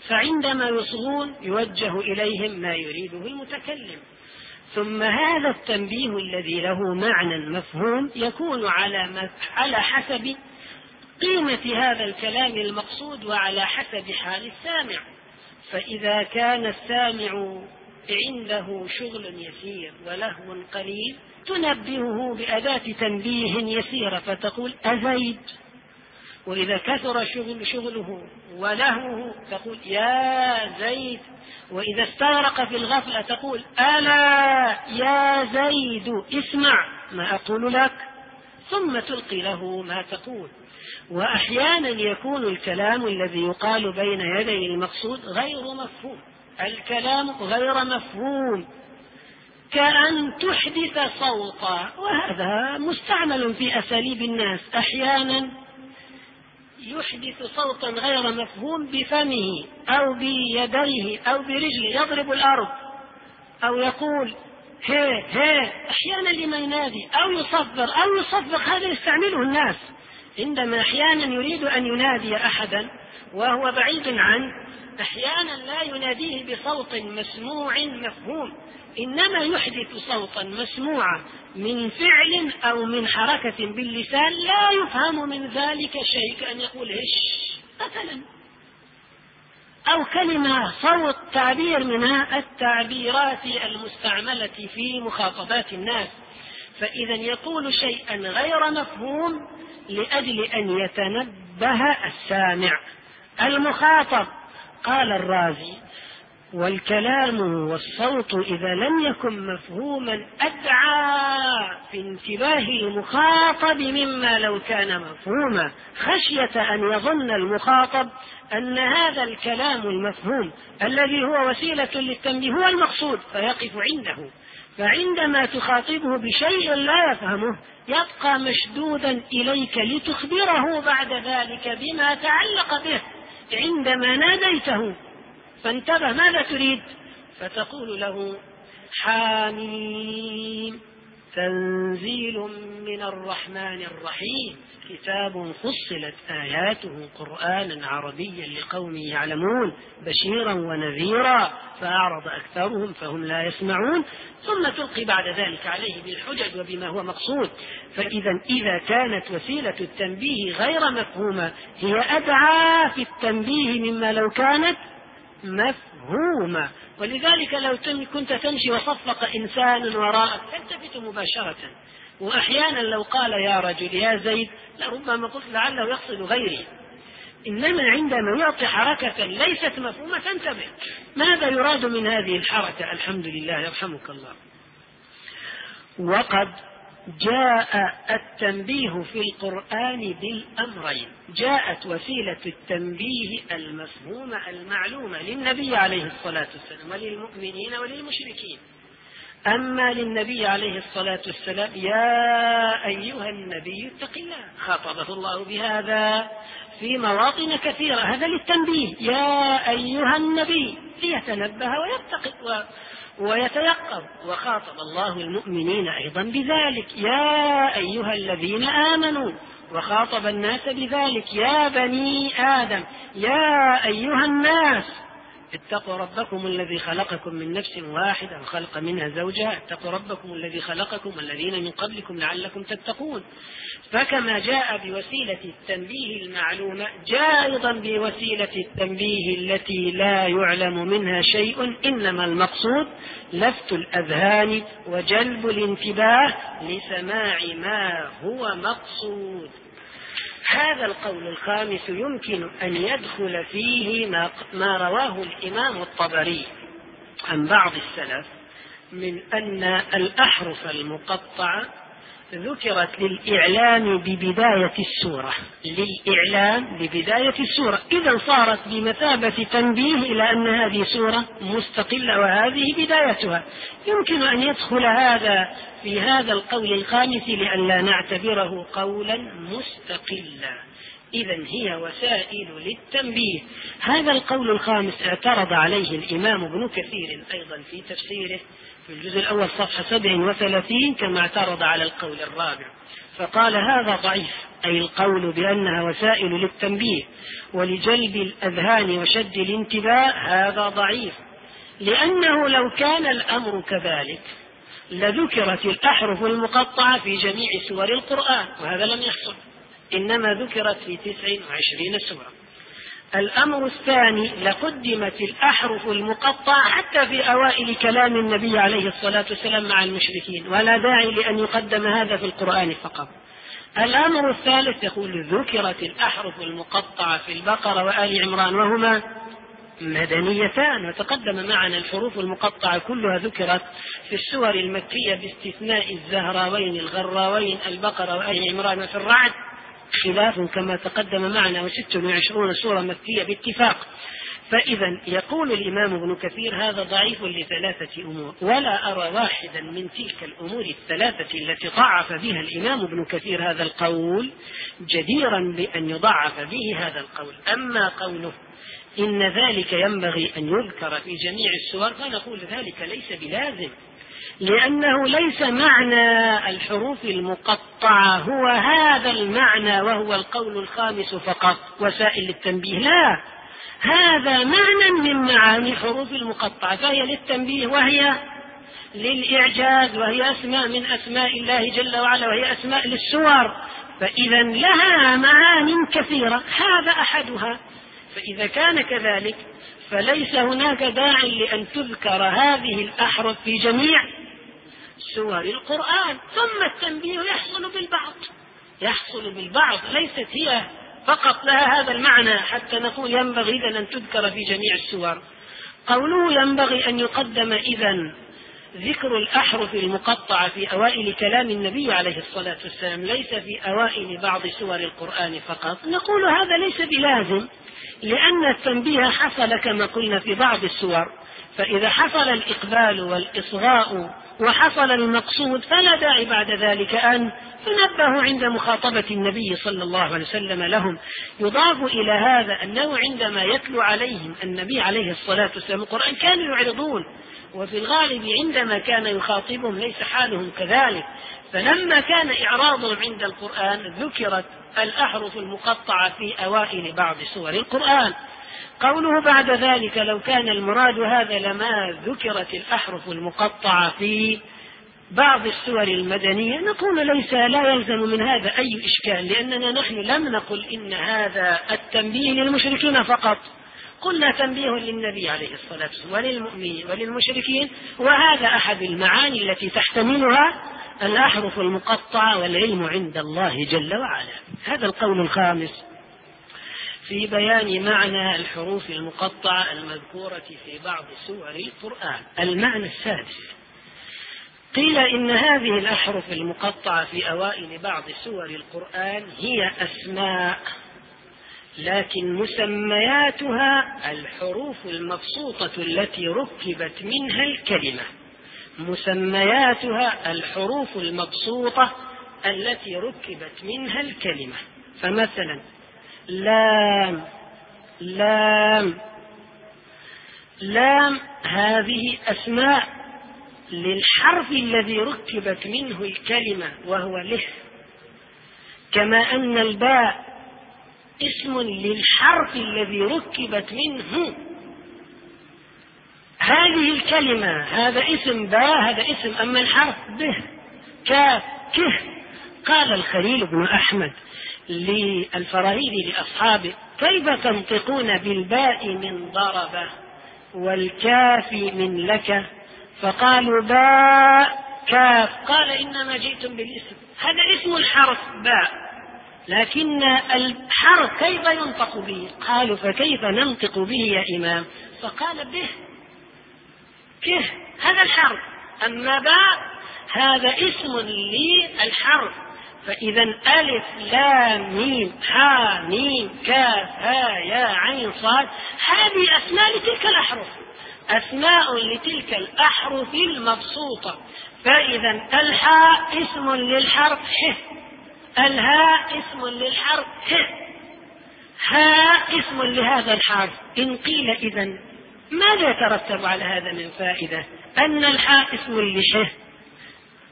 فعندما يصغون يوجه إليهم ما يريده المتكلم. ثم هذا التنبيه الذي له معنى مفهوم يكون على على حسب قيمة هذا الكلام المقصود وعلى حسب حال السامع. فإذا كان السامع عنده شغل يسير ولهو قليل تنبهه بأداة تنبيه يسيرة فتقول أزيد. وإذا كثر شغل شغله ولهوه تقول يا زيد. وإذا استغرق في الغفلة تقول ألا يا زيد اسمع ما أقول لك، ثم تلقي له ما تقول. وأحيانا يكون الكلام الذي يقال بين يدي المقصود غير مفهوم، الكلام غير مفهوم، كأن تحدث صوتا، وهذا مستعمل في أساليب الناس. أحيانا يحدث صوتا غير مفهوم بفمه أو بيديه أو برجله، يضرب الأرض أو يقول هي هي أحيانا لما ينادي أو يصفر أو يصفق. هذا يستعمله الناس عندما أحيانا يريد أن ينادي أحدا وهو بعيد عنه، أحيانا لا يناديه بصوت مسموع مفهوم، إنما يحدث صوتا مسموعا من فعل أو من حركة باللسان لا يفهم من ذلك شيء، كأن يقول هش مثلا، أو كلمة صوت تعبير من التعبيرات المستعملة في مخاطبات الناس. فإذا يقول شيئا غير مفهوم لأجل أن يتنبه السامع المخاطب. قال الرازي والكلام والصوت إذا لم يكن مفهوما أدعى في انتباه المخاطب مما لو كان مفهوما، خشية أن يظن المخاطب أن هذا الكلام المفهوم الذي هو وسيلة للتنبيه هو المقصود فيقف عنده. فعندما تخاطبه بشيء لا يفهمه يبقى مشدودا إليك لتخبره بعد ذلك بما تعلق به عندما ناديته، فانتبه ماذا تريد؟ فتقول له حاميم تنزيل من الرحمن الرحيم كتاب فصلت آياته قرآنا عربيا لقوم يعلمون بشيرا ونذيرا فأعرض أكثرهم فهم لا يسمعون، ثم تلقي بعد ذلك عليه بالحجج وبما هو مقصود. فإذا إذا كانت وسيلة التنبيه غير مفهومة هي أدعى في التنبيه مما لو كانت مفهومة. ولذلك لو كنت تمشي وصفق إنسان وراءك تلتفت مباشرة، وأحيانا لو قال يا رجل يا زيد لربما قلت لعله يقصد غيري، إنما عندما يعطي حركة ليست مفهومة تنتبه ماذا يراد من هذه الحركة. الحمد لله يرحمك الله. وقد جاء التنبيه في القرآن بالأمرين، جاءت وسيلة التنبيه المفهومة المعلومة للنبي عليه الصلاة والسلام وللمؤمنين وللمشركين. أما للنبي عليه الصلاة والسلام يا أيها النبي اتق الله، خاطبه الله بهذا في مواطن كثيرة، هذا للتنبيه يا أيها النبي ليتنبه ويتقي ويتيقظ. وخاطب الله المؤمنين أيضا بذلك يا أيها الذين آمنوا، وخاطب الناس بذلك يا بني آدم يا أيها الناس اتقوا ربكم الذي خلقكم من نفس واحدة وخلق منها زوجها اتقوا ربكم الذي خلقكم والذين من قبلكم لعلكم تتقون. فكما جاء بوسيلة التنبيه المعلومة جاء أيضا بوسيلة التنبيه التي لا يعلم منها شيء، إنما المقصود لفت الأذهان وجلب الانتباه لسماع ما هو مقصود. هذا القول الخامس يمكن أن يدخل فيه ما, ما رواه الإمام الطبري عن بعض السلف من أن الأحرف المقطعة ذكرت للإعلام ببداية السورة، للإعلام ببداية السورة، إذا صارت بمثابة تنبيه إلى أن هذه سورة مستقلة وهذه بدايتها. يمكن أن يدخل هذا في هذا القول الخامس لئلا نعتبره قولا مستقلا. إذن هي وسائل للتنبيه. هذا القول الخامس اعترض عليه الإمام ابن كثير أيضا في تفسيره في الجزء الأول صفحة سبع وثلاثين، كما اعترض على القول الرابع. فقال هذا ضعيف، أي القول بأنها وسائل للتنبيه ولجلب الأذهان وشد الانتباه هذا ضعيف، لأنه لو كان الأمر كذلك لذكرت الأحرف المقطعة في جميع سور القرآن، وهذا لم يحصل، إنما ذكرت في تسع وعشرين سورة. الأمر الثاني لقدمت الأحرف المقطعة حتى في أوائل كلام النبي عليه الصلاة والسلام مع المشركين، ولا داعي لأن يقدم هذا في القرآن فقط. الأمر الثالث يقول ذكرت الأحرف المقطعة في البقرة وآل عمران وهما مدنيتان، وتقدم معنا الحروف المقطعة كلها ذكرت في السور المكية باستثناء الزهراوين الغراوين البقرة وآل عمران وفي الرعد خلاف كما تقدم معنا، وست وعشرون سورة مكية باتفاق. فإذا يقول الإمام ابن كثير هذا ضعيف لثلاثة أمور، ولا أرى واحدا من تلك الأمور الثلاثة التي ضعف بها الإمام ابن كثير هذا القول جديرا بأن يضعف به هذا القول. أما قوله إن ذلك ينبغي أن يذكر في جميع السور فنقول ذلك ليس بلازم، لأنه ليس معنى الحروف المقطعة هو هذا المعنى وهو القول الخامس فقط وسائل للتنبيه، لا، هذا معنى من معاني الحروف المقطعة، فهي للتنبيه وهي للإعجاز وهي أسماء من أسماء الله جل وعلا وهي أسماء للسور، فإذا لها معان كثيرة هذا أحدها. فإذا كان كذلك فليس هناك داع لأن تذكر هذه الأحرف في جميع سور القرآن، ثم التنبيه يحصل بالبعض يحصل بالبعض ليست هي فقط لها هذا المعنى حتى نقول ينبغي إذن أن تذكر في جميع السور. قوله ينبغي أن يقدم إذن ذكر الأحرف المقطعة في أوائل كلام النبي عليه الصلاة والسلام ليس في أوائل بعض سور القرآن فقط، نقول هذا ليس بلازم، لأن التنبيه حصل كما قلنا في بعض السور، فإذا حصل الإقبال والإصغاء وحصل المقصود فلا داعي بعد ذلك أن ينبهوا عند مخاطبة النبي صلى الله عليه وسلم لهم. يضاف إلى هذا أنه عندما يتلو عليهم النبي عليه الصلاة والسلام القرآن كانوا يعرضون، وفي الغالب عندما كان يخاطبهم ليس حالهم كذلك، فلما كان إعراضهم عند القرآن ذكرت الأحرف المقطعة في أوائل بعض سور القرآن. قوله بعد ذلك لو كان المراد هذا لما ذكرت الأحرف المقطعة في بعض السور المدنية، نقول ليس لا يلزم من هذا أي إشكال، لأننا نحن لم نقل إن هذا التنبيه للمشركين فقط، قلنا تنبيه للنبي عليه الصلاة والسلام وللمؤمنين وللمشركين، وهذا أحد المعاني التي تحتملها الأحرف المقطعة، والعلم عند الله جل وعلا. هذا القول الخامس في بيان معنى الحروف المقطعة المذكورة في بعض سور القرآن. المعنى السادس قيل إن هذه الأحرف المقطعة في أوائل بعض سور القرآن هي أسماء، لكن مسمياتها الحروف المبسوطة التي ركبت منها الكلمة، مسمياتها الحروف المبسوطة التي ركبت منها الكلمة. فمثلا لام لام لام هذه أسماء للحرف الذي ركبت منه الكلمة وهو له، كما أن الباء اسم للحرف الذي ركبت منه هذه الكلمة، هذا اسم باء هذا اسم، أما الحرف به كاف كه. قال الخليل بن أحمد للفراهيدي لأصحابه كيف تنطقون بالباء من ضربة والكاف من لك؟ فقالوا باء كاف، قال إنما جئتم بالاسم، هذا اسم الحرف باء، لكن الحرف كيف ينطق به؟ قالوا فكيف ننطق به يا إمام؟ فقال به كه، هذا الحرف، أما باء هذا اسم للحرف. فإذا ألف لام ميم حا ميم كاف ها يا عين صاد هذه أسماء لتلك الأحرف، أسماء لتلك الأحرف المبسوطة. فإذا الحاء اسم للحرف ح، الهاء اسم للحرف ه، هاء اسم لهذا الحرف. إن قيل إذن ماذا يترتب على هذا من فائدة؟ أن الحاء اسم لشه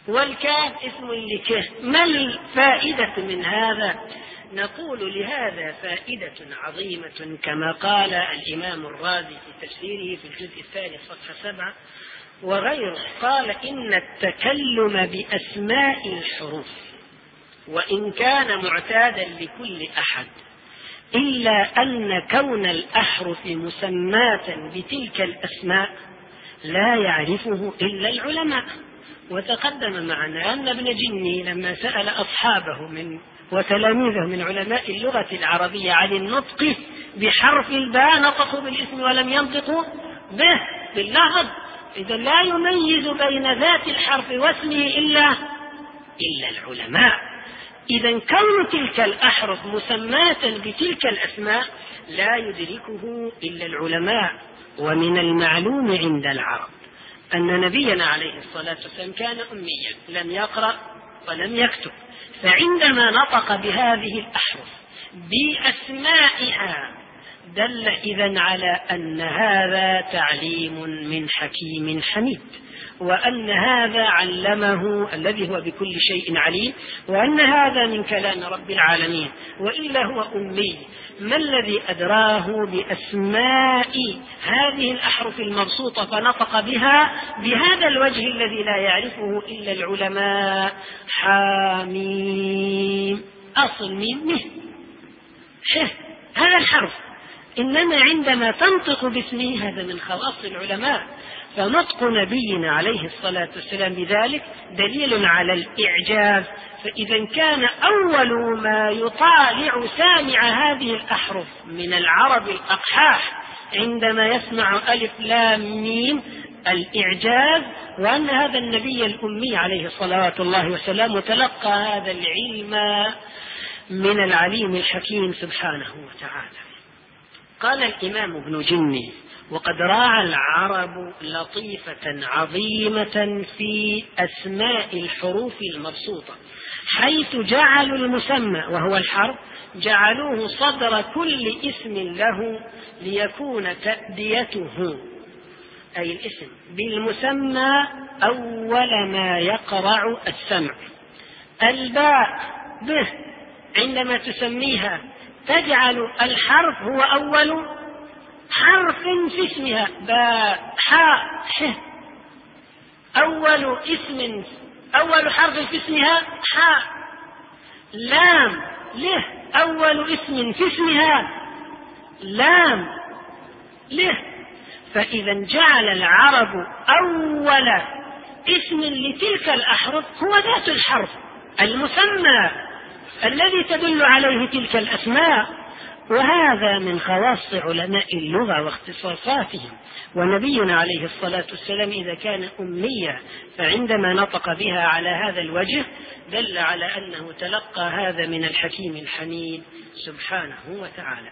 والكاف اسم لكه. ما الفائدة من هذا؟ نقول لهذا فائدة عظيمة كما قال الإمام الرازي في تفسيره في الجزء الثاني صفحة سبعة وغيره، قال إن التكلم بأسماء الحروف وإن كان معتادا لكل أحد إلا أن كون الأحرف مسماة بتلك الأسماء لا يعرفه إلا العلماء. وتقدم معنا أن ابن جني لما سأل أصحابه من وتلاميذه من علماء اللغة العربية عن النطق بحرف الباء نطقوا بالاسم ولم ينطقوا به باللفظ. إذا لا يميز بين ذات الحرف واسمه إلا إلا العلماء. إذا كون تلك الأحرف مسماة بتلك الأسماء لا يدركه إلا العلماء. ومن المعلوم عند العرب أن نبينا عليه الصلاة والسلام كان أميا لم يقرأ ولم يكتب، فعندما نطق بهذه الأحرف بأسمائها دل إذن على أن هذا تعليم من حكيم حميد، وأن هذا علمه الذي هو بكل شيء عليم، وأن هذا من كلام رب العالمين، وإلا هو أمي. ما الذي أدراه بأسماء هذه الأحرف المبسوطة فنطق بها بهذا الوجه الذي لا يعرفه إلا العلماء؟ حاميم أصل ميم مه شه هذا الحرف، إنما عندما تنطق باسمه هذا من خواص العلماء. فنطق نبينا عليه الصلاة والسلام بذلك دليل على الإعجاز. فإذا كان أول ما يطالع سامع هذه الأحرف من العرب الأقحاح عندما يسمع ألف لام ميم الإعجاز، وأن هذا النبي الأمي عليه الصلاة الله وسلام تلقى هذا العلم من العليم الحكيم سبحانه وتعالى. قال الإمام ابن جني: وقد راعى العرب لطيفة عظيمة في أسماء الحروف المبسوطة، حيث جعلوا المسمى وهو الحرف جعلوه صدر كل اسم له ليكون تأديته أي الاسم بالمسمى أول ما يقرع السمع. الباء به عندما تسميها تجعل الحرف هو أول حرف في اسمها. باء حاء ح أول اسم أول حرف في اسمها حاء. لام له أول اسم في اسمها لام له. فإذا جعل العرب أول اسم لتلك الأحرف هو ذات الحرف المسمى الذي تدل عليه تلك الأسماء. وهذا من خواص علماء اللغة واختصاصاتهم. ونبينا عليه الصلاة والسلام إذا كان أميا فعندما نطق بها على هذا الوجه دل على أنه تلقى هذا من الحكيم الحميد سبحانه وتعالى.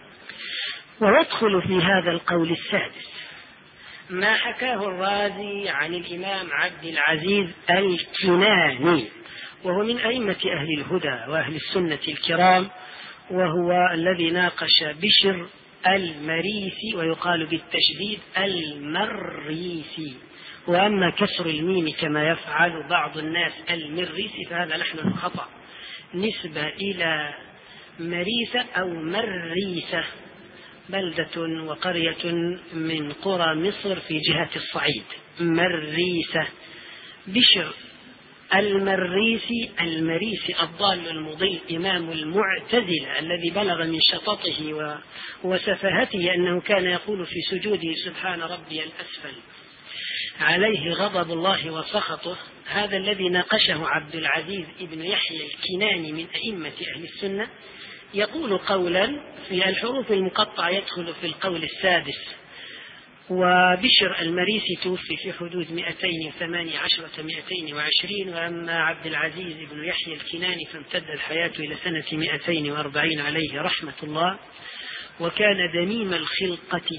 ويدخل في هذا القول السادس ما حكاه الرازي عن الإمام عبد العزيز الكناني، وهو من أئمة أهل الهدى وأهل السنة الكرام، وهو الذي ناقش بشر المريسي، ويقال بالتشديد المريسي. وأما كسر الميم كما يفعل بعض الناس المريسي فهذا لحن خطأ، نسبة إلى مريسة أو مريسة، بلدة وقرية من قرى مصر في جهة الصعيد. مريسة. بشر المريسي المريسي الضال المضل إمام المعتزلة الذي بلغ من شططه وسفهته أنه كان يقول في سجوده: سبحان ربي الأسفل، عليه غضب الله وسخطه. هذا الذي ناقشه عبد العزيز ابن يحيى الكناني من أئمة أهل السنة يقول قولا في الحروف المقطعة يدخل في القول السادس. وبشر المريسي توفي في حدود مئتين وثمانية عشرة مئتين وعشرين، وأما عبد العزيز بن يحيى الكناني فامتدت حياته إلى سنة مئتين وأربعين عليه رحمة الله. وكان دميم الخلقة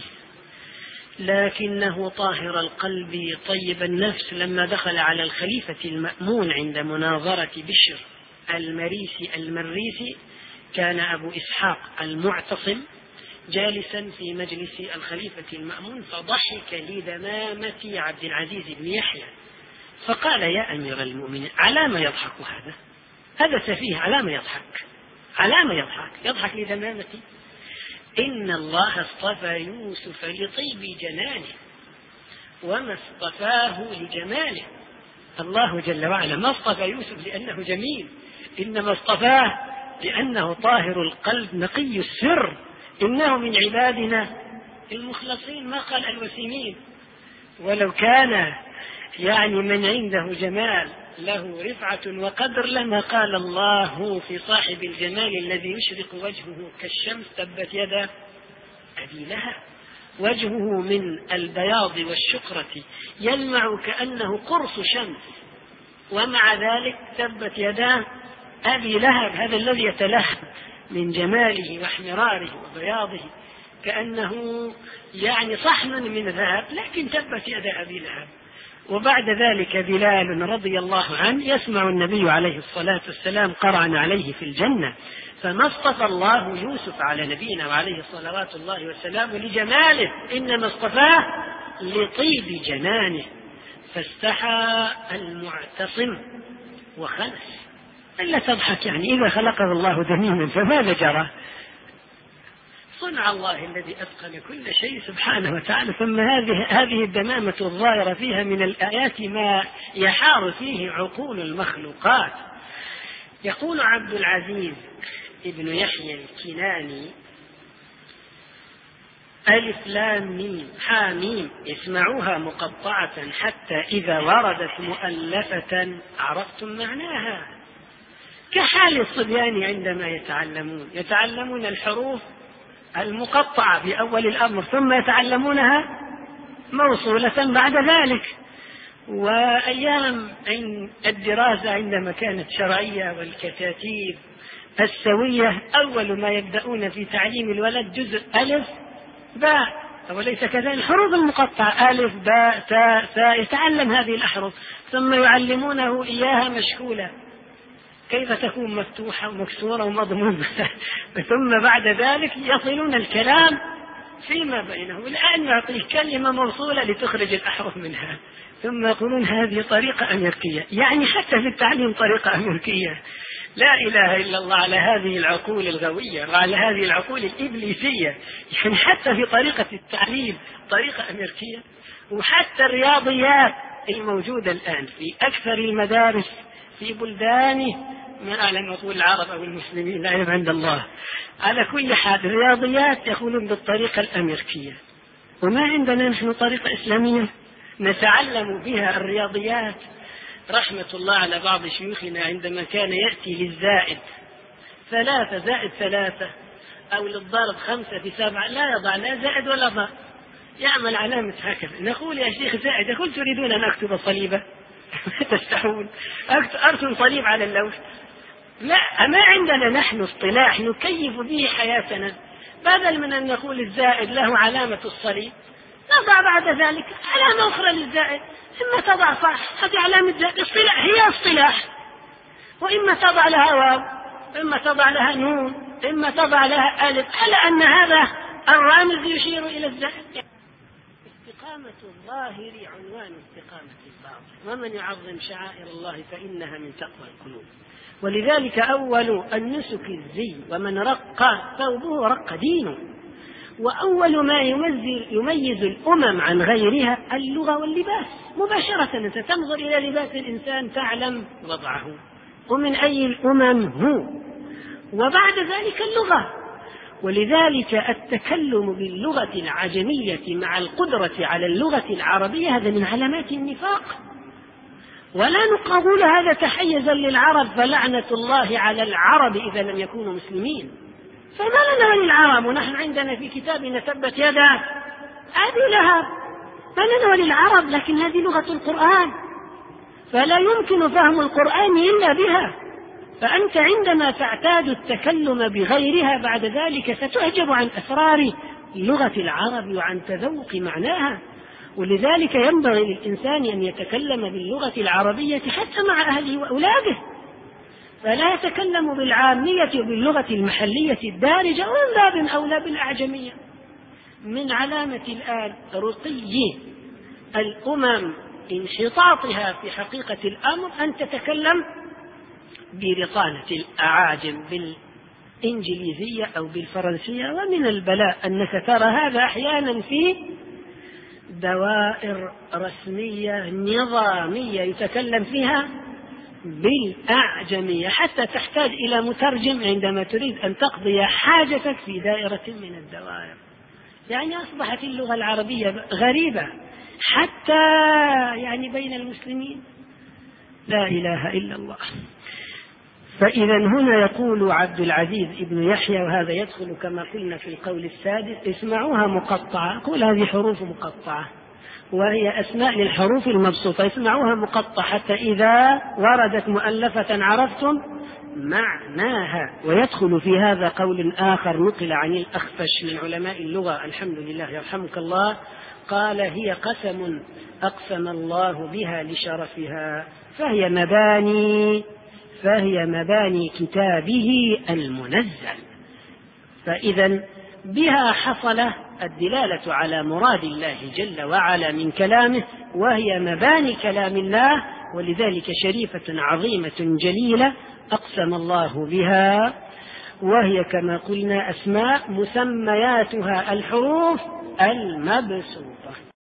لكنه طاهر القلب طيب النفس. لما دخل على الخليفة المأمون عند مناظرة بشر المريسي المريسي كان أبو إسحاق المعتصم جالسا في مجلس الخليفة المأمون، فضحك لدمامة عبد العزيز بن يحيى، فقال يا أمير المؤمنين على ما يضحك هذا؟ هذا سفيه، على ما يضحك؟ على ما يضحك؟ يضحك لذمامتي؟ إن الله اصطفى يوسف لطيب جنانه وما اصطفاه لجماله. الله جل وعلا ما اصطفى يوسف لأنه جميل، إنما اصطفاه لأنه طاهر القلب نقي السر، إنه من عبادنا المخلصين، ما قال الوسيمين. ولو كان يعني من عنده جمال له رفعة وقدر لما قال الله في صاحب الجمال الذي يشرق وجهه كالشمس تبت يدا أبي لهب، وجهه من البياض والشقرة يلمع كأنه قرص شمس، ومع ذلك تبت يدا أبي لهب، هذا الذي يتلهب من جماله واحمراره وبياضه كأنه يعني صحن من ذهب، لكن تبت يدا أبي لهب. وبعد ذلك بلال رضي الله عنه يسمع النبي عليه الصلاة والسلام قرأ عليه في الجنة، فما اصطفى الله يوسف على نبينا وعليه صلوات الله والسلام لجماله، إنما اصطفاه لطيب جنانه، فاستحى المعتصم وخلص. ألا تضحك يعني إذا خلقه الله ذميما فماذا جرى؟ صنع الله الذي أتقن كل شيء سبحانه وتعالى. ثم هذه هذه الدمامة الظاهرة فيها من الآيات ما يحار فيه عقول المخلوقات. يقول عبد العزيز ابن يحيى الكناني ألف لام ميم حاميم اسمعوها مقطعة حتى إذا وردت مؤلفة عرفتم معناها، كحال الصبيان عندما يتعلمون يتعلمون الحروف المقطعة في أول الأمر ثم يتعلمونها موصولة بعد ذلك. وأيام الدراسة عندما كانت شرعية والكتاتيب السوية أول ما يبدأون في تعليم الولد جزء ألف باء، وليس كذلك الحروف المقطعة ألف باء تاء ثاء، يتعلم هذه الأحرف ثم يعلمونه إياها مشكولة كيف تكون مفتوحة ومكسورة ومضمومة ثم بعد ذلك يصلون الكلام فيما بينهم. الآن نعطيه كلمة موصولة لتخرج الأحرف منها، ثم يقولون هذه طريقة أمريكية. يعني حتى في التعليم طريقة أمريكية، لا إله إلا الله على هذه العقول الغوية وعلى هذه العقول الإبليسية. يعني حتى في طريقة التعليم طريقة أمريكية. وحتى الرياضيات الموجودة الآن في أكثر المدارس في بلدانه، ما أعلم أقول العرب أو المسلمين لا علم عند الله، على كل حال الرياضيات يقولون بالطريقة الأمريكية، وما عندنا نحن طريقة إسلامية نتعلم بها الرياضيات. رحمة الله على بعض شيوخنا عندما كان يأتي للزائد ثلاثة زائد ثلاثة أو للضرب خمسة في سبعة لا يضع لا زائد ولا ضرب، يعمل علامة هكذا. نقول يا شيخ زائد، يقول تريدون أن أكتب صليبة؟ تستحون أرسم صليب على اللوح؟ لا، ما عندنا نحن اصطلاح نكيف به حياتنا. بدل من أن نقول الزائد له علامة الصليب نضع بعد ذلك علامة أخرى للزائد، إما تضع صح هذه علامة زائد، اصطلاح هي اصطلاح، وإما تضع لها واو، إما تضع لها نون، إما تضع لها ألف، على أن هذا الرمز يشير إلى الزائد. استقامة الظاهر عنوان استقامة الباطن، ومن يعظم شعائر الله فإنها من تقوى القلوب. ولذلك أول النسك الزي، ومن رق ثوبه رق دينه. وأول ما يميز, يميز الأمم عن غيرها اللغة واللباس مباشرة. أنت تنظر إلى لباس الإنسان تعلم وضعه ومن أي الأمم هو، وبعد ذلك اللغة. ولذلك التكلم باللغة العجمية مع القدرة على اللغة العربية هذا من علامات النفاق، ولا نقول هذا تحيزا للعرب، فلعنة الله على العرب إذا لم يكونوا مسلمين. فما لنا وللعرب، ونحن عندنا في كتابنا تبت يدا أبي لهب، ما لنا وللعرب، لكن هذه لغة القرآن فلا يمكن فهم القرآن إلا بها. فأنت عندما تعتاد التكلم بغيرها بعد ذلك ستحجب عن أسرار لغة العرب وعن تذوق معناها. ولذلك ينبغي للإنسان أن يتكلم باللغة العربية حتى مع أهله وأولاده، فلا يتكلم بالعامية وباللغة المحلية الدارجة، ومن باب أولى بالأعجمية. من علامة الآن رقي الأمم انحطاطها في حقيقة الأمر أن تتكلم برطانة الأعاجم بالإنجليزية أو بالفرنسية. ومن البلاء أنك ترى هذا أحيانا في دوائر رسمية نظامية يتكلم فيها بالأعجمية، حتى تحتاج إلى مترجم عندما تريد أن تقضي حاجتك في دائرة من الدوائر. يعني أصبحت اللغة العربية غريبة حتى يعني بين المسلمين. لا إله إلا الله. فإذا هنا يقول عبد العزيز ابن يحيى، وهذا يدخل كما قلنا في القول السادس: اسمعوها مقطعة. قول هذه حروف مقطعة وهي أسماء للحروف المبسوطة، اسمعوها مقطعة حتى إذا وردت مؤلفة عرفتم معناها. ويدخل في هذا قول آخر نقل عن الأخفش من علماء اللغة الحمد لله يرحمك الله، قال: هي قسم أقسم الله بها لشرفها، فهي مباني فهي مباني كتابه المنزل. فإذا بها حصل الدلالة على مراد الله جل وعلا من كلامه، وهي مباني كلام الله، ولذلك شريفة عظيمة جليلة أقسم الله بها. وهي كما قلنا أسماء مسمياتها الحروف المبسوطة.